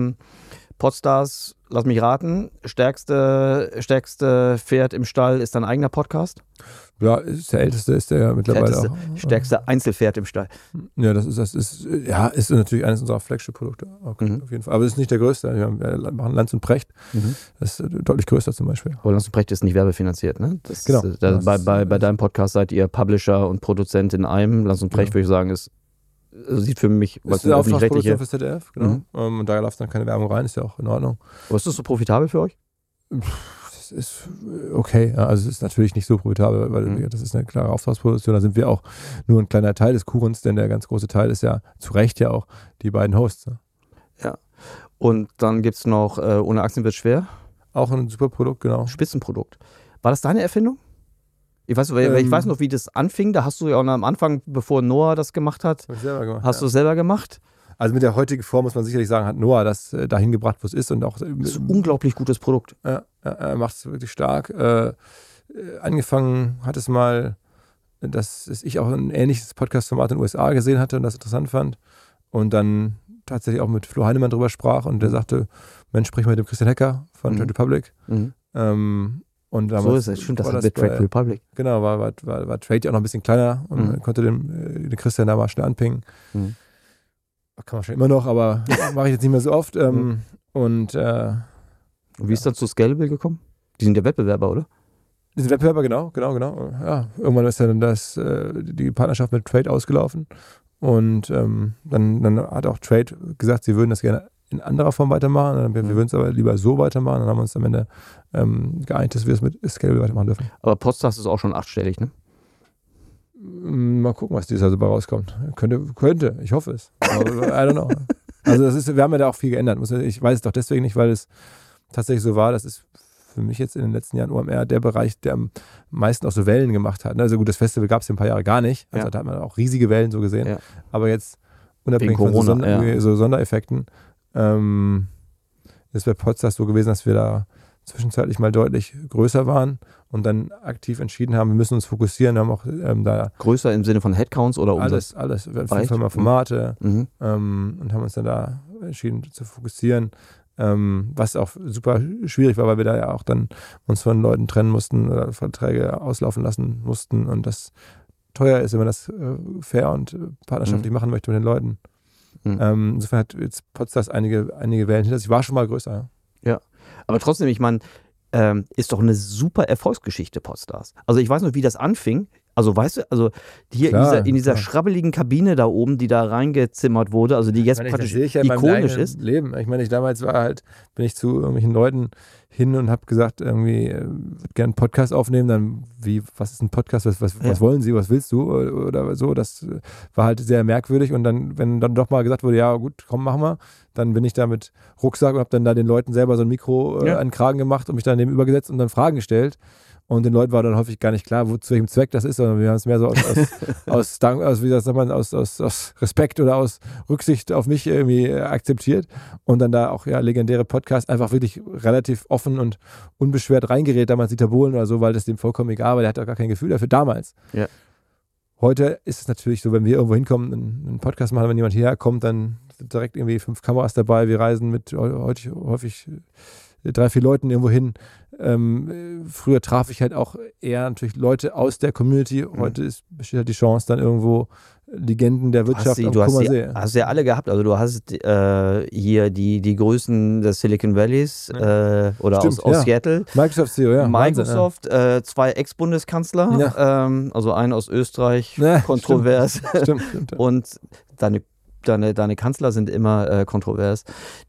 lass mich raten, stärkste Pferd im Stall ist dein eigener Podcast? Ja, ist der älteste, ist der ja mittlerweile auch. Stärkste Einzelpferd im Stall. Ja, das ist natürlich eines unserer Flagship-Produkte. Okay, auf jeden Fall. Aber es ist nicht der größte. Wir machen Lanz und Precht. Das ist deutlich größer zum Beispiel. Aber Lanz und Precht ist nicht werbefinanziert, ne? Genau. Bei deinem Podcast seid ihr Publisher und Produzent in einem. Lanz und Precht, würde ich sagen, sieht für mich... Das ist eine Auftragsproduktion für ZDF, genau. Und da läuft dann keine Werbung rein, ist ja auch in Ordnung. Aber ist das so profitabel für euch? Ist okay, also es ist natürlich nicht so profitabel, weil das ist eine klare Auftragsproduktion, da sind wir auch nur ein kleiner Teil des Kuchens, denn der ganz große Teil ist ja zu Recht ja auch die beiden Hosts. Ne? Ja, und dann gibt es noch Ohne Aktien wird schwer. Auch ein super Produkt, genau. Spitzenprodukt. War das deine Erfindung? Ich weiß noch, wie das anfing, da hast du ja auch am Anfang, bevor Noah das gemacht hat, du es selber gemacht? Also mit der heutigen Form muss man sicherlich sagen, hat Noah das dahin gebracht, wo es ist. Und auch, das ist ein unglaublich gutes Produkt. Er macht es wirklich stark. Angefangen hat es mal, dass ich auch ein ähnliches Podcast-Format in den USA gesehen hatte und das interessant fand. Und dann tatsächlich auch mit Flo Heinemann drüber sprach und der sagte, Mensch, sprich mal mit dem Christian Hecker von Trade Republic. Und damals, so ist es, stimmt, das mit Trade Republic. Genau, war Trade ja auch noch ein bisschen kleiner und konnte den Christian da mal schnell anpingen. Kann man schon immer noch, aber mache ich jetzt nicht mehr so oft. Und wie ist das zu Scalable gekommen? Die sind ja Wettbewerber, oder? Die sind Wettbewerber, genau. Ja, irgendwann ist ja dann die Partnerschaft mit Trade ausgelaufen. Und dann hat auch Trade gesagt, sie würden das gerne in anderer Form weitermachen. Wir würden es aber lieber so weitermachen. Dann haben wir uns am Ende geeinigt, dass wir es mit Scalable weitermachen dürfen. Aber Podstars ist auch schon 8-stellig, ne? Mal gucken, was dieses Jahr dabei rauskommt. Könnte, ich hoffe es. Aber I don't know. Also wir haben ja da auch viel geändert. Ich weiß es doch deswegen nicht, weil es tatsächlich so war, das ist für mich jetzt in den letzten Jahren OMR der Bereich, der am meisten auch so Wellen gemacht hat. Also gut, das Festival gab es ja ein paar Jahre gar nicht. Also da hat man auch riesige Wellen so gesehen. Ja. Aber jetzt unabhängig von so Sondereffekten ist bei Podstars so gewesen, dass wir da zwischenzeitlich mal deutlich größer waren und dann aktiv entschieden haben, wir müssen uns fokussieren. Wir haben auch da... Größer im Sinne von Headcounts oder Umsatz? Alles. Wir hatten 5 Formate und haben uns dann da entschieden zu fokussieren. Was auch super schwierig war, weil wir da ja auch dann uns von Leuten trennen mussten oder Verträge auslaufen lassen mussten und das teuer ist, wenn man das fair und partnerschaftlich machen möchte mit den Leuten. Insofern hat jetzt Podstars einige Wellen hinter sich. War schon mal größer. Ja, aber trotzdem, ich meine, ist doch eine super Erfolgsgeschichte, Podstars. Also ich weiß noch, wie das anfing. Also weißt du, also hier in dieser schrabbeligen Kabine da oben, die da reingezimmert wurde, also die jetzt praktisch ikonisch ist. Leben. Ich meine, damals bin ich zu irgendwelchen Leuten hin und habe gesagt, irgendwie würde gerne einen Podcast aufnehmen, dann was ist ein Podcast, was wollen Sie, was willst du oder so, das war halt sehr merkwürdig und dann, wenn dann doch mal gesagt wurde, ja gut, komm, machen wir, dann bin ich da mit Rucksack und habe dann da den Leuten selber so ein Mikro an den Kragen gemacht und mich dann nebenüber gesetzt und dann Fragen gestellt. Und den Leuten war dann häufig gar nicht klar, zu welchem Zweck das ist, sondern wir haben es mehr so aus Respekt oder aus Rücksicht auf mich irgendwie akzeptiert und dann da auch legendäre Podcasts einfach wirklich relativ offen und unbeschwert reingeredet, damals Dieter Bohlen oder so, weil das dem vollkommen egal war, der hatte auch gar kein Gefühl dafür damals. Ja. Heute ist es natürlich so, wenn wir irgendwo hinkommen, einen Podcast machen, wenn jemand hierher kommt, dann sind direkt irgendwie 5 Kameras dabei, wir reisen mit häufig 3, 4 Leuten irgendwo hin. Früher traf ich halt auch eher natürlich Leute aus der Community. Heute besteht halt die Chance, dann irgendwo Legenden der Wirtschaft am Kummersee. Hast du ja alle gehabt. Also du hast hier die Größen des Silicon Valleys oder aus Seattle. Microsoft CEO, ja. Microsoft, Wahnsinn, 2 Ex-Bundeskanzler, also einen aus Österreich, kontrovers. Stimmt. Und Deine Kanzler sind immer kontrovers.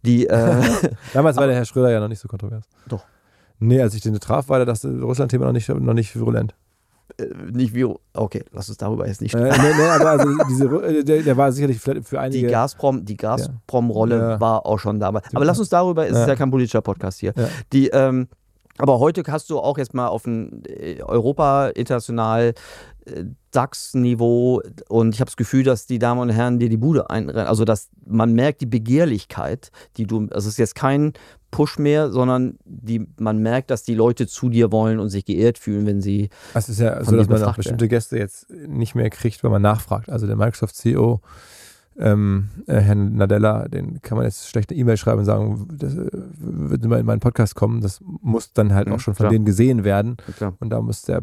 Damals war der Herr Schröder ja noch nicht so kontrovers. Doch. Nee, als ich den traf, war das Russland-Thema noch nicht virulent. Nicht virulent. Okay, lass uns darüber jetzt nicht nee, aber also der war sicherlich für einige... Die Gazprom-Rolle war auch schon damals. Aber lass uns darüber, es ist ja kein politischer Podcast hier. Ja. Aber heute hast du auch jetzt mal auf ein Europa international DAX-Niveau und ich habe das Gefühl, dass die Damen und Herren dir die Bude einrennen. Also dass man merkt die Begehrlichkeit, also es ist jetzt kein Push mehr, sondern man merkt, dass die Leute zu dir wollen und sich geehrt fühlen, wenn sie es ist ja so, dass man auch bestimmte Gäste jetzt nicht mehr kriegt, wenn man nachfragt. Also der Microsoft CEO Herrn Nadella, den kann man jetzt schlecht eine E-Mail schreiben und sagen, das wird immer in meinen Podcast kommen. Das muss dann halt auch schon von denen gesehen werden. Ja, und da müssen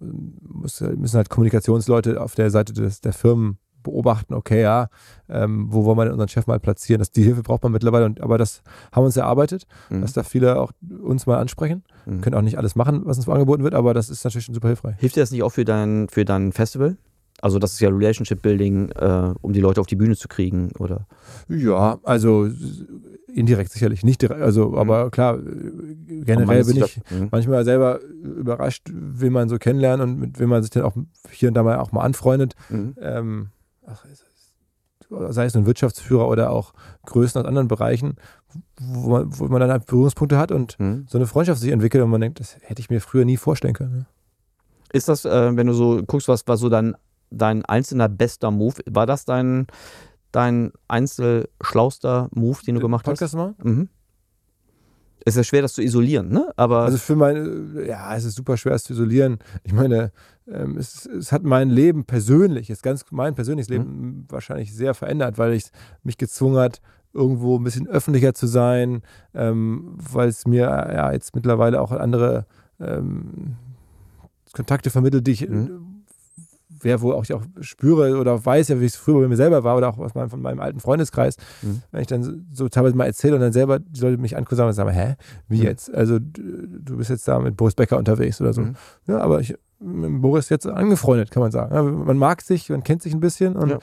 halt Kommunikationsleute auf der Seite der Firmen beobachten, okay, wo wollen wir denn unseren Chef mal platzieren? Die Hilfe braucht man mittlerweile, aber das haben wir uns erarbeitet, dass da viele auch uns mal ansprechen. Wir können auch nicht alles machen, was uns angeboten wird, aber das ist natürlich schon super hilfreich. Hilft dir das nicht auch für dein Festival? Also das ist ja Relationship Building, um die Leute auf die Bühne zu kriegen, oder? Ja, also indirekt sicherlich nicht direkt, aber klar, generell bin ich manchmal selber überrascht, wen man so kennenlernt und mit wem man sich dann auch hier und da mal anfreundet. Sei es ein Wirtschaftsführer oder auch Größen aus anderen Bereichen, wo man dann halt Berührungspunkte hat und so eine Freundschaft sich entwickelt und man denkt, das hätte ich mir früher nie vorstellen können. Ne? Ist das, wenn du so guckst, was war so dein einzelner bester Move? War das dein schlauster Move, den du gemacht hast? Podcast mal? Es ist ja schwer, das zu isolieren, ne? Aber also es ist super schwer, es zu isolieren. Ich meine, es hat mein Leben persönlich, mein persönliches Leben wahrscheinlich sehr verändert, weil es mich gezwungen hat, irgendwo ein bisschen öffentlicher zu sein, weil es mir jetzt mittlerweile auch andere Kontakte vermittelt, die ich wo auch ich auch spüre oder weiß ja, wie es früher bei mir selber war oder auch von meinem alten Freundeskreis, wenn ich dann so teilweise mal erzähle und dann selber die Leute mich angucken und sagen, hä, wie jetzt? Also du bist jetzt da mit Boris Becker unterwegs oder so. Ja, aber ich mit Boris jetzt angefreundet, kann man sagen. Ja, man mag sich, man kennt sich ein bisschen und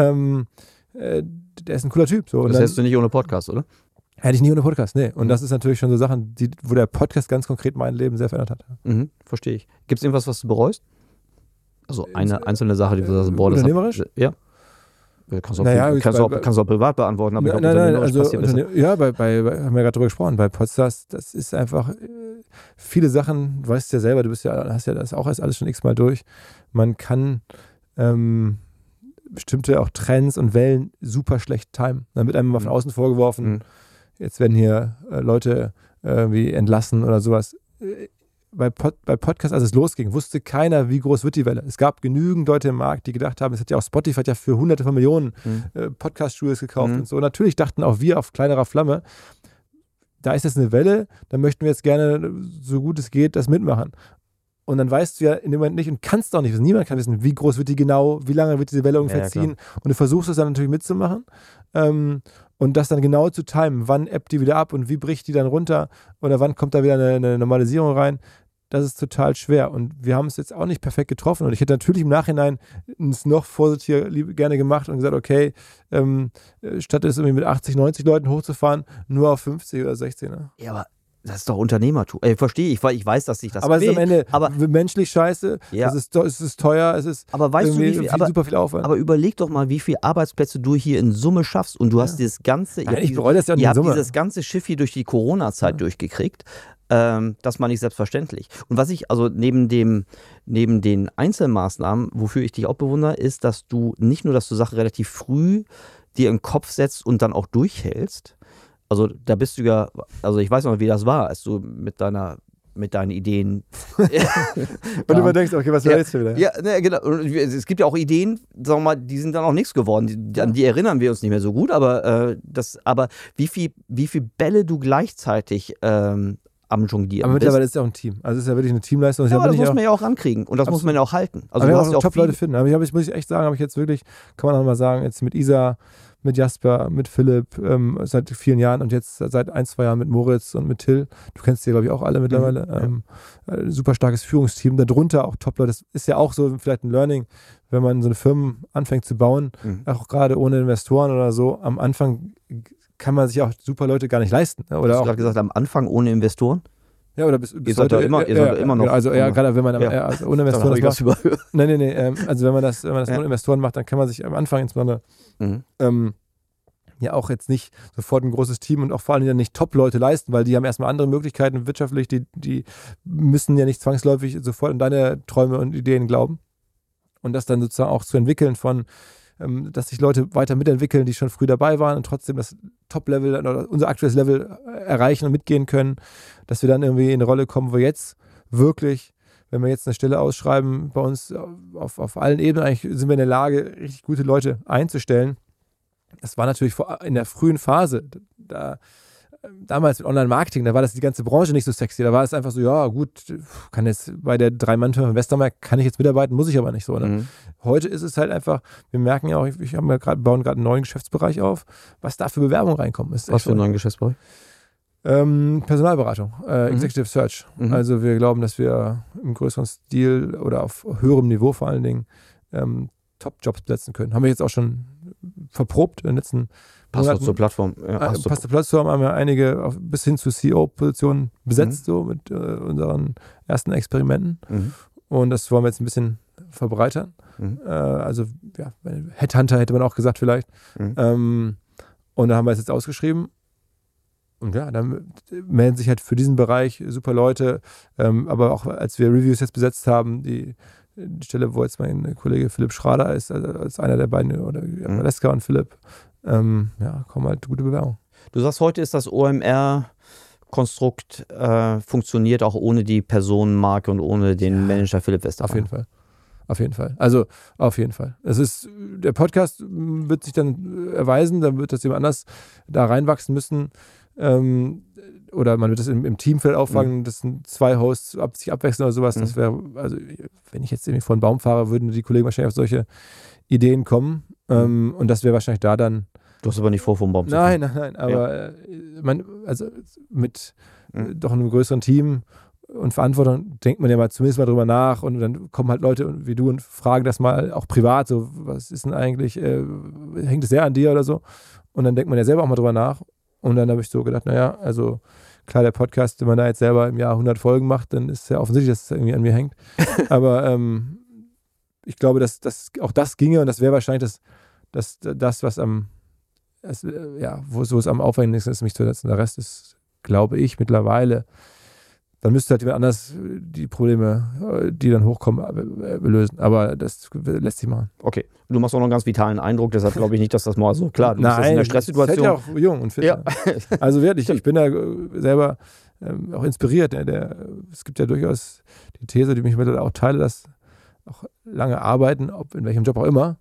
der ist ein cooler Typ. So. Das hättest du nicht ohne Podcast, oder? Hätte ich nie ohne Podcast, nee. Und das ist natürlich schon so Sachen, wo der Podcast ganz konkret mein Leben sehr verändert hat. Verstehe ich. Gibt es irgendwas, was du bereust? Also eine einzliche Sache, die du sagst, unternehmerisch? Ja. Kannst du auch privat beantworten, aber nein, also haben wir gerade drüber gesprochen, bei Podstars, das ist einfach, viele Sachen, du weißt ja selber, hast ja das auch erst alles schon x-mal durch. Man kann bestimmte auch Trends und Wellen super schlecht timen. Dann wird einem mal von außen vorgeworfen, jetzt werden hier Leute wie entlassen oder sowas. Bei Podcasts, als es losging, wusste keiner, wie groß wird die Welle. Es gab genügend Leute im Markt, die gedacht haben, es hat ja auch Spotify hat ja für hunderte von Millionen Podcast-Studios gekauft und so. Und natürlich dachten auch wir auf kleinerer Flamme, da ist jetzt eine Welle, da möchten wir jetzt gerne, so gut es geht, das mitmachen. Und dann weißt du ja in dem Moment nicht und kannst auch nicht wissen, niemand kann wissen, wie groß wird die genau, wie lange wird diese Welle ungefähr ziehen. Und du versuchst es dann natürlich mitzumachen und das dann genau zu timen, wann ebbt die wieder ab und wie bricht die dann runter oder wann kommt da wieder eine Normalisierung rein. Das ist total schwer und wir haben es jetzt auch nicht perfekt getroffen und ich hätte natürlich im Nachhinein es noch vorsichtiger gerne gemacht und gesagt, okay, statt es irgendwie mit 80, 90 Leuten hochzufahren, nur auf 50 oder 60. Ne? Ja, aber das ist doch Unternehmertum. Verstehe ich, weil ich weiß, dass sich das aber es ist am Ende menschlich scheiße, ja. es ist teuer, es ist aber weißt du, super viel Aufwand. Aber überleg doch mal, wie viele Arbeitsplätze du hier in Summe schaffst und du hast dieses ganze, ich bereue das ja nicht in Summe. Dieses ganze Schiff hier durch die Corona-Zeit durchgekriegt. Das war nicht selbstverständlich. Und was ich, also neben den Einzelmaßnahmen, wofür ich dich auch bewundere, ist, dass du nicht nur, dass du Sachen relativ früh dir in den Kopf setzt und dann auch durchhältst. Also da bist du ja, also ich weiß noch, wie das war, als du mit deinen Ideen und du überdenkst, okay, was war jetzt wieder? Ja, ne, genau. Und es gibt ja auch Ideen, sagen wir mal, die sind dann auch nichts geworden. An die erinnern wir uns nicht mehr so gut, aber wie viel Bälle du gleichzeitig am Jonglieren aber mittlerweile ist es ja auch ein Team. Also es ist ja wirklich eine Teamleistung. Ja, aber das muss man ja auch rankriegen und das muss man ja auch halten. Also aber du hast auch Top-Leute finden. Aber muss ich echt sagen, habe ich jetzt wirklich, kann man auch mal sagen, jetzt mit Isa, mit Jasper, mit Philipp, seit vielen Jahren und jetzt seit 1-2 Jahren mit Moritz und mit Till. Du kennst die, glaube ich, auch alle mittlerweile. Super starkes Führungsteam. Darunter auch Top-Leute. Das ist ja auch so vielleicht ein Learning, wenn man so eine Firma anfängt zu bauen, auch gerade ohne Investoren oder so. Am Anfang kann man sich auch super Leute gar nicht leisten. Oder hast du gerade gesagt, am Anfang ohne Investoren? Ja, oder bis ihr seid heute immer noch. Also gerade wenn man also ohne Investoren das macht. Nee. Also wenn man das ohne Investoren macht, dann kann man sich am Anfang insbesondere ja auch jetzt nicht sofort ein großes Team und auch vor allem nicht Top-Leute leisten, weil die haben erstmal andere Möglichkeiten wirtschaftlich, die müssen ja nicht zwangsläufig sofort an deine Träume und Ideen glauben. Und das dann sozusagen auch zu entwickeln dass sich Leute weiter mitentwickeln, die schon früh dabei waren und trotzdem das Top-Level oder unser aktuelles Level erreichen und mitgehen können, dass wir dann irgendwie in eine Rolle kommen, wo jetzt wirklich, wenn wir jetzt eine Stelle ausschreiben, bei uns auf allen Ebenen eigentlich sind wir in der Lage, richtig gute Leute einzustellen. Das war natürlich in der frühen Phase, damals mit Online-Marketing, da war das die ganze Branche nicht so sexy. Da war es einfach so, ja gut, kann jetzt bei der 3-Mann-Firma von Westermeier, kann ich jetzt mitarbeiten, muss ich aber nicht so. Ne? Heute ist es halt einfach, wir merken ja auch, bauen gerade einen neuen Geschäftsbereich auf, was da für Bewerbungen reinkommen. Was für einen neuen Geschäftsbereich? Personalberatung, Executive Search. Also wir glauben, dass wir im größeren Stil oder auf höherem Niveau vor allen Dingen Top-Jobs besetzen können. Haben wir jetzt auch schon verprobt in den letzten Passt doch zur Plattform. Passt zur Plattform, haben wir einige bis hin zu CEO-Positionen besetzt, so mit unseren ersten Experimenten. Und das wollen wir jetzt ein bisschen verbreitern. Also ja, Headhunter hätte man auch gesagt vielleicht. Und da haben wir es jetzt ausgeschrieben. Und ja, dann melden sich halt für diesen Bereich super Leute. Aber auch als wir Reviews jetzt besetzt haben, die Stelle, wo jetzt mein Kollege Philipp Schrader ist, also als einer der beiden, oder Valeska und Philipp, kommen halt gute Bewerbungen. Du sagst, heute ist das OMR-Konstrukt funktioniert auch ohne die Personenmarke und ohne den Manager Philipp Westermeier. Auf jeden Fall. Also auf jeden Fall. Der Podcast wird sich dann erweisen, dann wird das jemand anders da reinwachsen müssen. Oder man wird das im Team vielleicht auffangen, das sind 2 Hosts sich abwechseln oder sowas. Das wäre, also wenn ich jetzt irgendwie vor den Baum fahre, würden die Kollegen wahrscheinlich auf solche Ideen kommen. Und das wäre wahrscheinlich da dann. Du hast aber nicht vor, vom Baum zu fahren. Nein, aber also mit doch einem größeren Team und Verantwortung denkt man ja mal zumindest mal drüber nach und dann kommen halt Leute wie du und fragen das mal auch privat, so was ist denn eigentlich, hängt es sehr an dir oder so? Und dann denkt man ja selber auch mal drüber nach. Und dann habe ich so gedacht, naja, also klar, der Podcast, wenn man da jetzt selber im Jahr 100 Folgen macht, dann ist es ja offensichtlich, dass es irgendwie an mir hängt. Aber ich glaube, dass auch das ginge und das wäre wahrscheinlich das was wo es am aufwendigsten ist, mich zu setzen. Der Rest ist, glaube ich, mittlerweile dann müsste halt jemand anders die Probleme, die dann hochkommen, lösen. Aber das lässt sich machen. Okay. Du machst auch noch einen ganz vitalen Eindruck, deshalb glaube ich nicht, dass das mal so klar. Du bist jetzt in der Stresssituation. Ich ja auch jung und fit. Ja. Also wirklich, ich bin da selber auch inspiriert. Es gibt ja durchaus die These, die mich mittlerweile auch teile, dass auch lange Arbeiten, ob in welchem Job auch immer,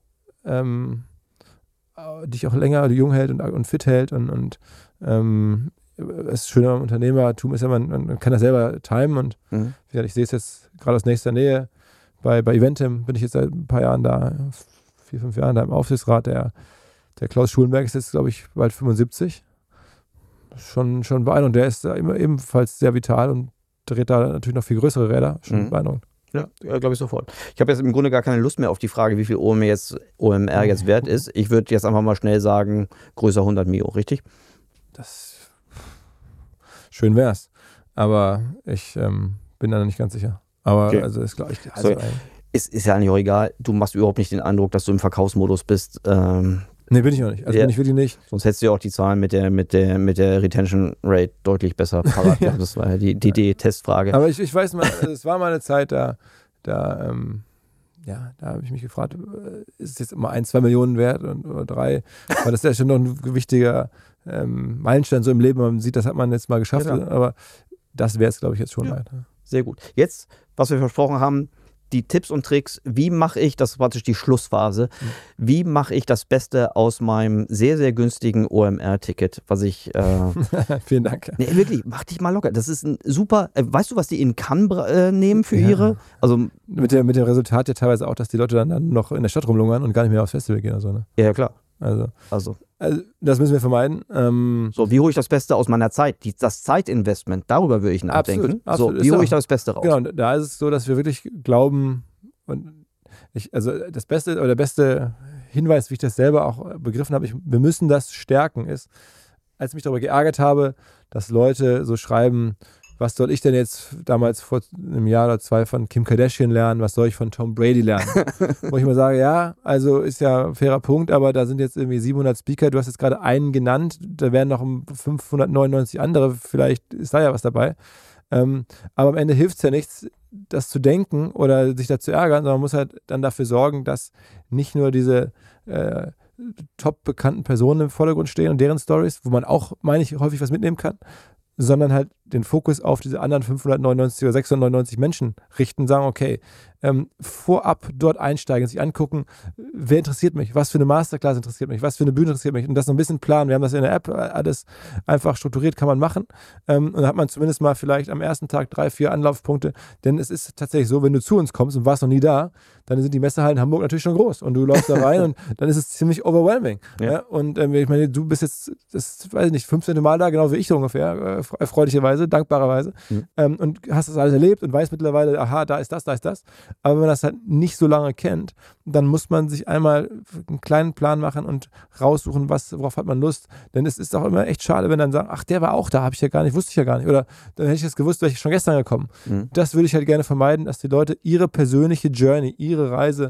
dich auch länger jung hält und fit hält und das Schöne am Unternehmertum ist ja, man kann das selber timen und ich sehe es jetzt gerade aus nächster Nähe. Bei Eventim bin ich jetzt seit ein paar Jahren da, 4-5 Jahren da im Aufsichtsrat. Der Klaus Schulenberg ist jetzt, glaube ich, bald 75. Schon beeindruckend. Der ist da ebenfalls sehr vital und dreht da natürlich noch viel größere Räder. Schon beeindruckend. Ja, glaube ich sofort. Ich habe jetzt im Grunde gar keine Lust mehr auf die Frage, wie viel OMR jetzt wert ist. Ich würde jetzt einfach mal schnell sagen, größer 100 Mio, richtig? Das schön wär's. Aber ich bin da noch nicht ganz sicher. Aber okay. Also ist, glaube ich, ist ja eigentlich auch egal. Du machst überhaupt nicht den Eindruck, dass du im Verkaufsmodus bist. Nee, bin ich auch nicht. Also bin ich wirklich nicht. Sonst hättest du ja auch die Zahlen mit der Retention Rate deutlich besser parat. Ja. Das war ja die DD-Testfrage. Aber ich weiß mal, es war mal eine Zeit, da habe ich mich gefragt, ist es jetzt immer 1-2 Millionen wert oder 3? Weil das ist ja schon noch ein wichtiger Meilenstein so im Leben. Man sieht, das hat man jetzt mal geschafft. Ja, aber das wäre es, glaube ich, jetzt schon weit. Sehr gut. Jetzt, was wir versprochen haben, die Tipps und Tricks, wie mache ich, das ist praktisch die Schlussphase, wie mache ich das Beste aus meinem sehr, sehr günstigen OMR-Ticket, was ich... Vielen Dank. Nee, wirklich, mach dich mal locker. Das ist ein super... weißt du, was die in Cannes nehmen für ihre? Also mit dem Resultat ja teilweise auch, dass die Leute dann noch in der Stadt rumlungern und gar nicht mehr aufs Festival gehen oder so, ne? Ja, klar. Also das müssen wir vermeiden. So, wie hole ich das Beste aus meiner Zeit? Das Zeitinvestment, darüber würde ich nachdenken. Absolut. So, wie hole ich das Beste raus? Genau, da ist es so, dass wir wirklich glauben, das Beste oder der beste Hinweis, wie ich das selber auch begriffen habe, wir müssen das stärken, ist, als ich mich darüber geärgert habe, dass Leute so schreiben, was soll ich denn jetzt damals vor einem Jahr oder 2 von Kim Kardashian lernen, was soll ich von Tom Brady lernen? Wo ich mal sage, ja, also ist ja ein fairer Punkt, aber da sind jetzt irgendwie 700 Speaker, du hast jetzt gerade einen genannt, da wären noch 599 andere, vielleicht ist da ja was dabei. Aber am Ende hilft es ja nichts, das zu denken oder sich da zu ärgern, sondern man muss halt dann dafür sorgen, dass nicht nur diese top bekannten Personen im Vordergrund stehen und deren Stories, wo man auch, meine ich, häufig was mitnehmen kann, sondern halt den Fokus auf diese anderen 599 oder 699 Menschen richten, sagen, okay, vorab dort einsteigen, sich angucken, wer interessiert mich, was für eine Masterclass interessiert mich, was für eine Bühne interessiert mich und das noch ein bisschen planen. Wir haben das in der App, alles einfach strukturiert kann man machen und dann hat man zumindest mal vielleicht am ersten Tag 3-4 Anlaufpunkte, denn es ist tatsächlich so, wenn du zu uns kommst und warst noch nie da, dann sind die Messehallen in Hamburg natürlich schon groß und du läufst da rein und dann ist es ziemlich overwhelming. Ja? Und ich meine, du bist jetzt, das weiß ich nicht, 15. Mal da, genau wie ich so ungefähr, erfreulicherweise, dankbarerweise und hast das alles erlebt und weißt mittlerweile, aha, da ist das. Aber wenn man das halt nicht so lange kennt, dann muss man sich einmal einen kleinen Plan machen und raussuchen, worauf hat man Lust. Denn es ist auch immer echt schade, wenn dann sagen, ach, der war auch da, wusste ich ja gar nicht. Oder dann hätte ich das gewusst, wäre ich schon gestern gekommen. Das würde ich halt gerne vermeiden, dass die Leute ihre persönliche Journey, ihre Reise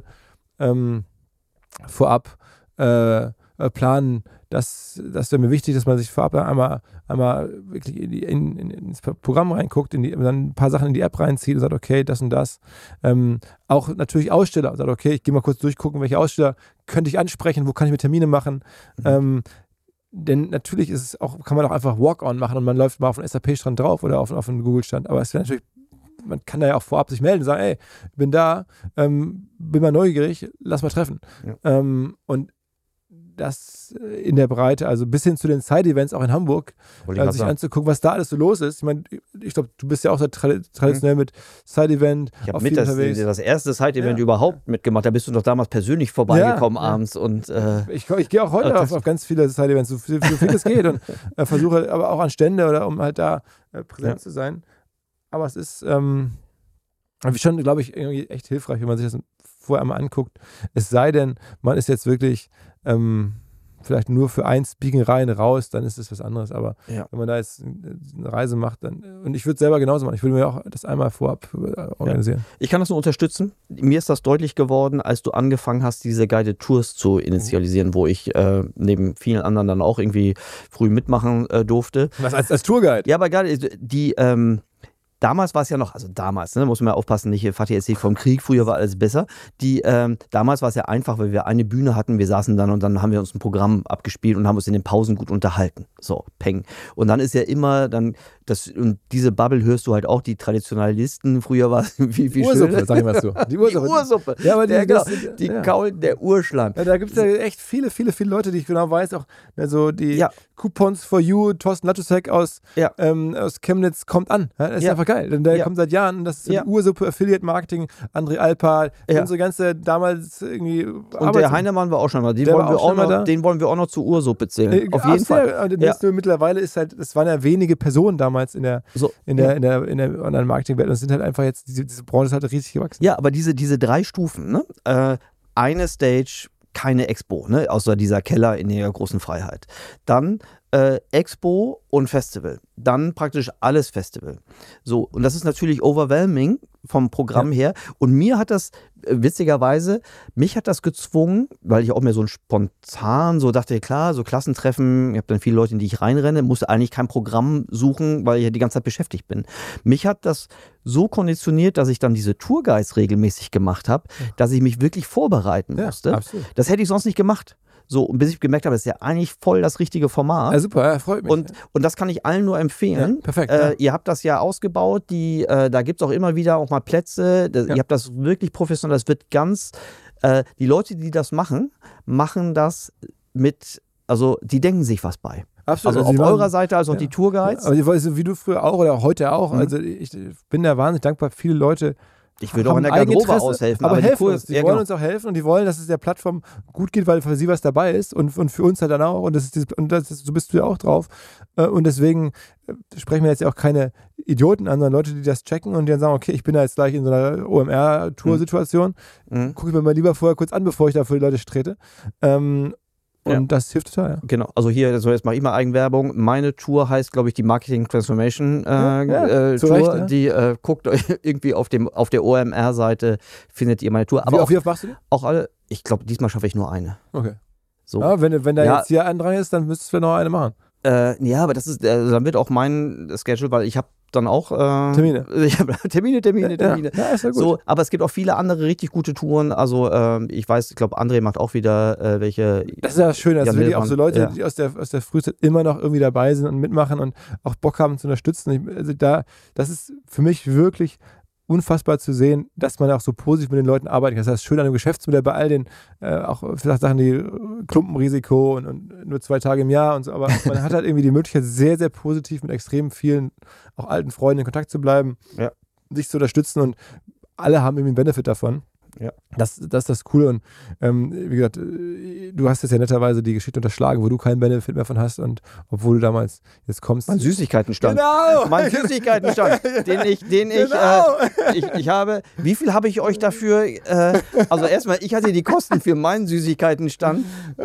vorab planen. Das wäre mir wichtig, dass man sich vorab einmal wirklich ins Programm reinguckt, dann ein paar Sachen in die App reinzieht und sagt, okay, das und das. Auch natürlich Aussteller, sagt, okay, ich gehe mal kurz durchgucken, welche Aussteller könnte ich ansprechen, wo kann ich mir Termine machen. Denn natürlich ist es auch, kann man auch einfach Walk-on machen und man läuft mal auf einen SAP-Stand drauf oder auf einen Google-Stand. Aber es wäre natürlich, man kann da ja auch vorab sich melden und sagen, ey, bin da, bin mal neugierig, lass mal treffen. Ja. Und das in der Breite, also bis hin zu den Side-Events auch in Hamburg, sich anzugucken, was da alles so los ist. Ich meine, ich glaube, du bist ja auch so traditionell mit Side-Event. Ich habe das erste Side-Event überhaupt mitgemacht. Da bist du doch damals persönlich vorbeigekommen abends. Und, ich gehe auch heute auf ganz viele Side-Events, so viel es geht und versuche aber auch an Stände oder um halt da präsent zu sein. Aber es ist schon, glaube ich, irgendwie echt hilfreich, wenn man sich das vorher einmal anguckt. Es sei denn, man ist jetzt wirklich vielleicht nur für ein Speaking rein raus, dann ist es was anderes. Aber wenn man da jetzt eine Reise macht, dann, und ich würde es selber genauso machen, ich würde mir auch das einmal vorab organisieren. Ja. Ich kann das nur unterstützen. Mir ist das deutlich geworden, als du angefangen hast, diese Guided Tours zu initialisieren, wo ich neben vielen anderen dann auch irgendwie früh mitmachen durfte. Was, als Tourguide? Ja, aber gerade damals war es ja noch, also damals, ne, muss man ja aufpassen, nicht Fatih erzählt vom Krieg, früher war alles besser. Damals war es ja einfach, weil wir eine Bühne hatten, wir saßen dann und dann haben wir uns ein Programm abgespielt und haben uns in den Pausen gut unterhalten. So, peng. Und dann ist ja immer dann, und diese Bubble hörst du halt auch, die Traditionalisten, früher war es wie Ursuppe, sag ich mal so. Die Ursuppe. Ja, aber die Kaulen, der Urschleim. Ja, da gibt es ja echt viele Leute, die ich genau weiß, auch also die Coupons for You, Thorsten Latusek aus Chemnitz kommt an. Ja, das ist einfach geil. Denn der kommt seit Jahren, das ist die Ursuppe, Affiliate Marketing, André Alpa, unsere ganze damals irgendwie und der Heinemann war auch schon mal. Den wollen wir auch noch zur Ursuppe zählen. Auf jeden Fall. Mittlerweile ist halt, es waren ja wenige Personen damals in der Online-Marketing-Welt und es sind halt einfach jetzt, diese Branche ist halt riesig gewachsen. Ja, aber diese 3 Stufen, ne? Eine Stage, keine Expo, ne? Außer dieser Keller in der großen Freiheit. Dann Expo und Festival. Dann praktisch alles Festival. So, und das ist natürlich overwhelming vom Programm her. Und mir hat das, witzigerweise, mich hat das gezwungen, weil ich auch mehr so ein spontan so dachte, klar, so Klassentreffen, ich habe dann viele Leute, in die ich reinrenne, musste eigentlich kein Programm suchen, weil ich ja die ganze Zeit beschäftigt bin. Mich hat das so konditioniert, dass ich dann diese Tourguides regelmäßig gemacht habe, dass ich mich wirklich vorbereiten musste. Absolut. Das hätte ich sonst nicht gemacht. So, und bis ich gemerkt habe, das ist ja eigentlich voll das richtige Format. Ja, super, freut mich. Und das kann ich allen nur empfehlen. Ja, perfekt. Ihr habt das ja ausgebaut, da gibt es auch immer wieder auch mal Plätze. Ihr habt das wirklich professionell, das wird ganz, die Leute, die das machen das mit, also die denken sich was bei. Absolut. Also auf eurer Seite als auch die Tourguides. Aber wie du früher auch oder heute auch, also ich bin da wahnsinnig dankbar, viele Leute. Ich würde auch in der Garderobe aushelfen. Aber helfen uns. Die wollen uns auch helfen und die wollen, dass es der Plattform gut geht, weil für sie was dabei ist und für uns halt dann auch. Und so bist du ja auch drauf. Und deswegen sprechen wir jetzt ja auch keine Idioten an, sondern Leute, die das checken und die dann sagen, okay, ich bin da jetzt gleich in so einer OMR-Tour-Situation. Gucke ich mir mal lieber vorher kurz an, bevor ich da vor die Leute trete. Und das hilft total, ja. Genau, also hier, also jetzt mache ich mal Eigenwerbung. Meine Tour heißt, glaube ich, die Marketing Transformation Tour. Recht, die guckt euch irgendwie auf der OMR-Seite, findet ihr meine Tour. Aber wie oft machst du die? Auch alle, ich glaube, diesmal schaffe ich nur eine. Okay. So. Ja, wenn da jetzt hier ein dran ist, dann müsstest du noch eine machen. Ja, aber das ist, dann wird auch mein Schedule, weil ich habe dann auch Termine. Ich habe Termine. Ja, ist ja gut. So, aber es gibt auch viele andere richtig gute Touren. Also ich weiß, ich glaube, André macht auch wieder welche. Das ist ja schön, dass wirklich auch so Leute, die aus der Frühzeit immer noch irgendwie dabei sind und mitmachen und auch Bock haben zu unterstützen. Das ist für mich wirklich unfassbar zu sehen, dass man auch so positiv mit den Leuten arbeiten kann. Das heißt, schön an dem Geschäftsmodell bei all den auch vielleicht Sachen, die Klumpenrisiko und nur 2 Tage im Jahr und so, aber man hat halt irgendwie die Möglichkeit, sehr, sehr positiv mit extrem vielen auch alten Freunden in Kontakt zu bleiben, sich zu unterstützen und alle haben irgendwie einen Benefit davon. Ja. Das ist das Coole und wie gesagt, du hast jetzt ja netterweise die Geschichte unterschlagen, wo du keinen Benefit mehr von hast und obwohl du damals jetzt kommst. Mein Süßigkeitenstand. Genau! Mein Süßigkeitenstand, ich habe, wie viel habe ich euch dafür, also erstmal, ich hatte die Kosten für meinen Süßigkeitenstand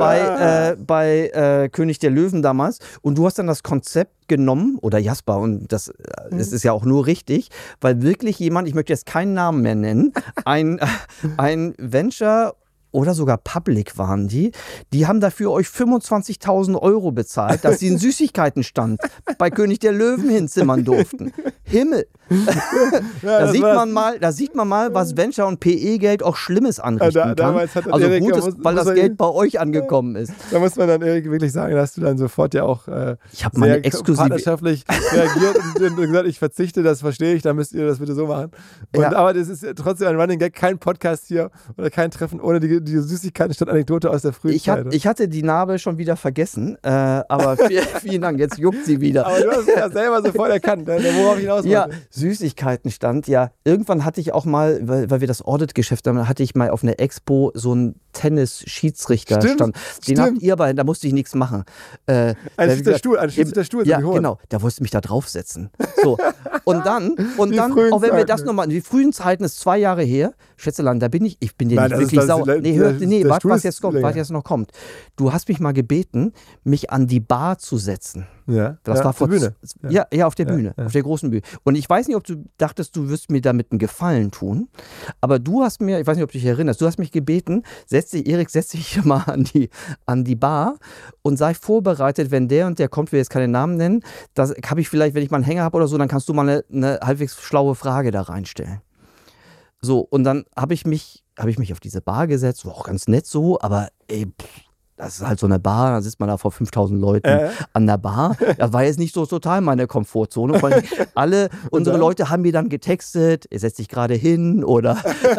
bei König der Löwen damals und du hast dann das Konzept genommen, oder Jasper, und das ist ja auch nur richtig, weil wirklich jemand, ich möchte jetzt keinen Namen mehr nennen, ein Venture oder sogar Public waren die haben dafür euch 25.000 € bezahlt, dass sie einen Süßigkeitenstand bei König der Löwen hinzimmern durften. Himmel! Da sieht man mal, was Venture und PE-Geld auch Schlimmes anrichten kann. Also Erik, gut ist, weil das Geld bei euch angekommen ist. Da muss man dann Erik wirklich sagen, dass du dann sofort ja auch ich habe meine partnerschaftlich reagiert und gesagt, ich verzichte, das verstehe ich, dann müsst ihr das bitte so machen. Aber das ist trotzdem ein Running Gag, kein Podcast hier oder kein Treffen ohne die Süßigkeiten statt Anekdote aus der frühen Zeit. Ich hatte die Narbe schon wieder vergessen, aber vielen Dank, jetzt juckt sie wieder. Aber du hast es ja selber sofort erkannt, worauf ich hinaus wollte. Ja, Süßigkeitenstand, ja. Irgendwann hatte ich auch mal, weil wir das Audit-Geschäft haben, hatte ich mal auf einer Expo so einen Tennis-Schiedsrichterstand. Den habt ihr aber, da musste ich nichts machen. Ein Schiedsrichterstuhl. Ja, genau, da wolltest du mich da draufsetzen. So. Und dann auch wenn wir das nochmal, die frühen Zeiten ist 2 Jahre her, Schätzelein, da bin ich bin dir nicht wirklich sauer. Warte, was jetzt noch kommt. Du hast mich mal gebeten, mich an die Bar zu setzen. Ja, das war auf der Bühne. Ja, auf der Bühne, auf der großen Bühne. Und ich weiß nicht, nicht, ob du dachtest, du wirst mir damit einen Gefallen tun, aber du hast mir, ich weiß nicht, ob du dich erinnerst, du hast mich gebeten, Erik, setz dich hier mal an die Bar und sei vorbereitet, wenn der und der kommt, wir jetzt keine Namen nennen, das habe ich vielleicht, wenn ich mal einen Hänger habe oder so, dann kannst du mal eine halbwegs schlaue Frage da reinstellen. So, und dann habe ich mich auf diese Bar gesetzt, war auch ganz nett so, aber das ist halt so eine Bar, da sitzt man da vor 5000 Leuten an der Bar. Das war jetzt nicht so total meine Komfortzone. Vor allem alle unsere Leute haben mir dann getextet, ihr setzt dich gerade hin oder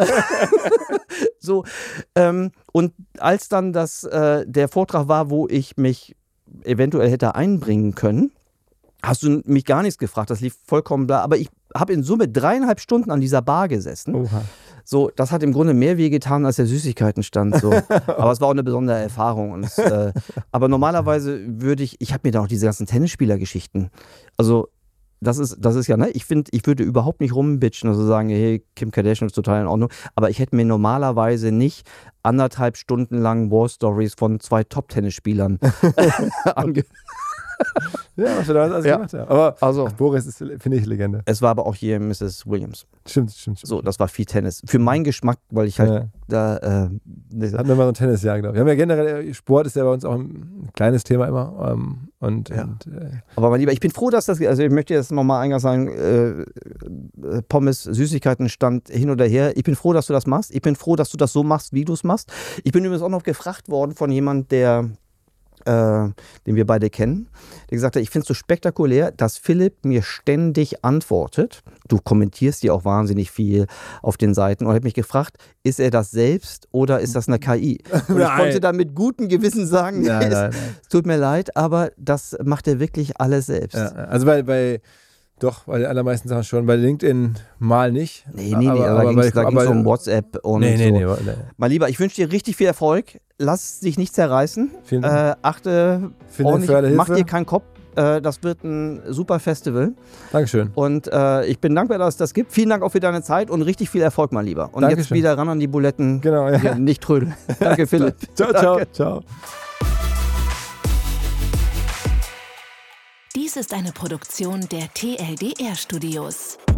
so. Und als dann der Vortrag war, wo ich mich eventuell hätte einbringen können, hast du mich gar nichts gefragt, das lief vollkommen bla. Aber ich habe in Summe 3,5 Stunden an dieser Bar gesessen. Oha. So, das hat im Grunde mehr wehgetan als der Süßigkeitenstand. So. Aber es war auch eine besondere Erfahrung. Und aber normalerweise ich habe mir da auch diese ganzen Tennisspielergeschichten. Also, das ist ja, ne? Ich würde überhaupt nicht rumbitchen und so sagen, hey, Kim Kardashian ist total in Ordnung. Aber ich hätte mir normalerweise nicht 1,5 Stunden lang War-Stories von 2 Top-Tennisspielern angehört. Ja, was wir da alles gemacht haben. Aber Boris ist, finde ich, Legende. Es war aber auch hier Mrs. Williams. Stimmt. So, das war viel Tennis. Für meinen Geschmack, weil ich halt da... hatten wir mal so ein Tennisjahr, glaube ich. Wir haben ja generell, Sport ist ja bei uns auch ein kleines Thema immer. Aber mein Lieber, ich bin froh, dass das... Also ich möchte jetzt nochmal eingangs sagen, Pommes, Süßigkeiten stand hin oder her. Ich bin froh, dass du das machst. Ich bin froh, dass du das so machst, wie du es machst. Ich bin übrigens auch noch gefragt worden von jemand, den wir beide kennen, der gesagt hat, ich finde es so spektakulär, dass Philipp mir ständig antwortet. Du kommentierst ja auch wahnsinnig viel auf den Seiten und er hat mich gefragt, ist er das selbst oder ist das eine KI? Und ich konnte dann mit gutem Gewissen sagen, nein. Es tut mir leid, aber das macht er wirklich alles selbst. Ja, also bei den allermeisten Sachen schon. Bei LinkedIn mal nicht. Nee, aber da ging es um WhatsApp und nee. Mein Lieber, ich wünsche dir richtig viel Erfolg. Lass dich nicht zerreißen. Vielen Dank. Achte ordentlich, mach dir keinen Kopf. Das wird ein super Festival. Dankeschön. Und ich bin dankbar, dass es das gibt. Vielen Dank auch für deine Zeit und richtig viel Erfolg, mein Lieber. Und Dankeschön. Jetzt wieder ran an die Buletten. Genau, ja. Nicht trödeln. Danke, Philipp. Ciao. Dies ist eine Produktion der TLDR Studios.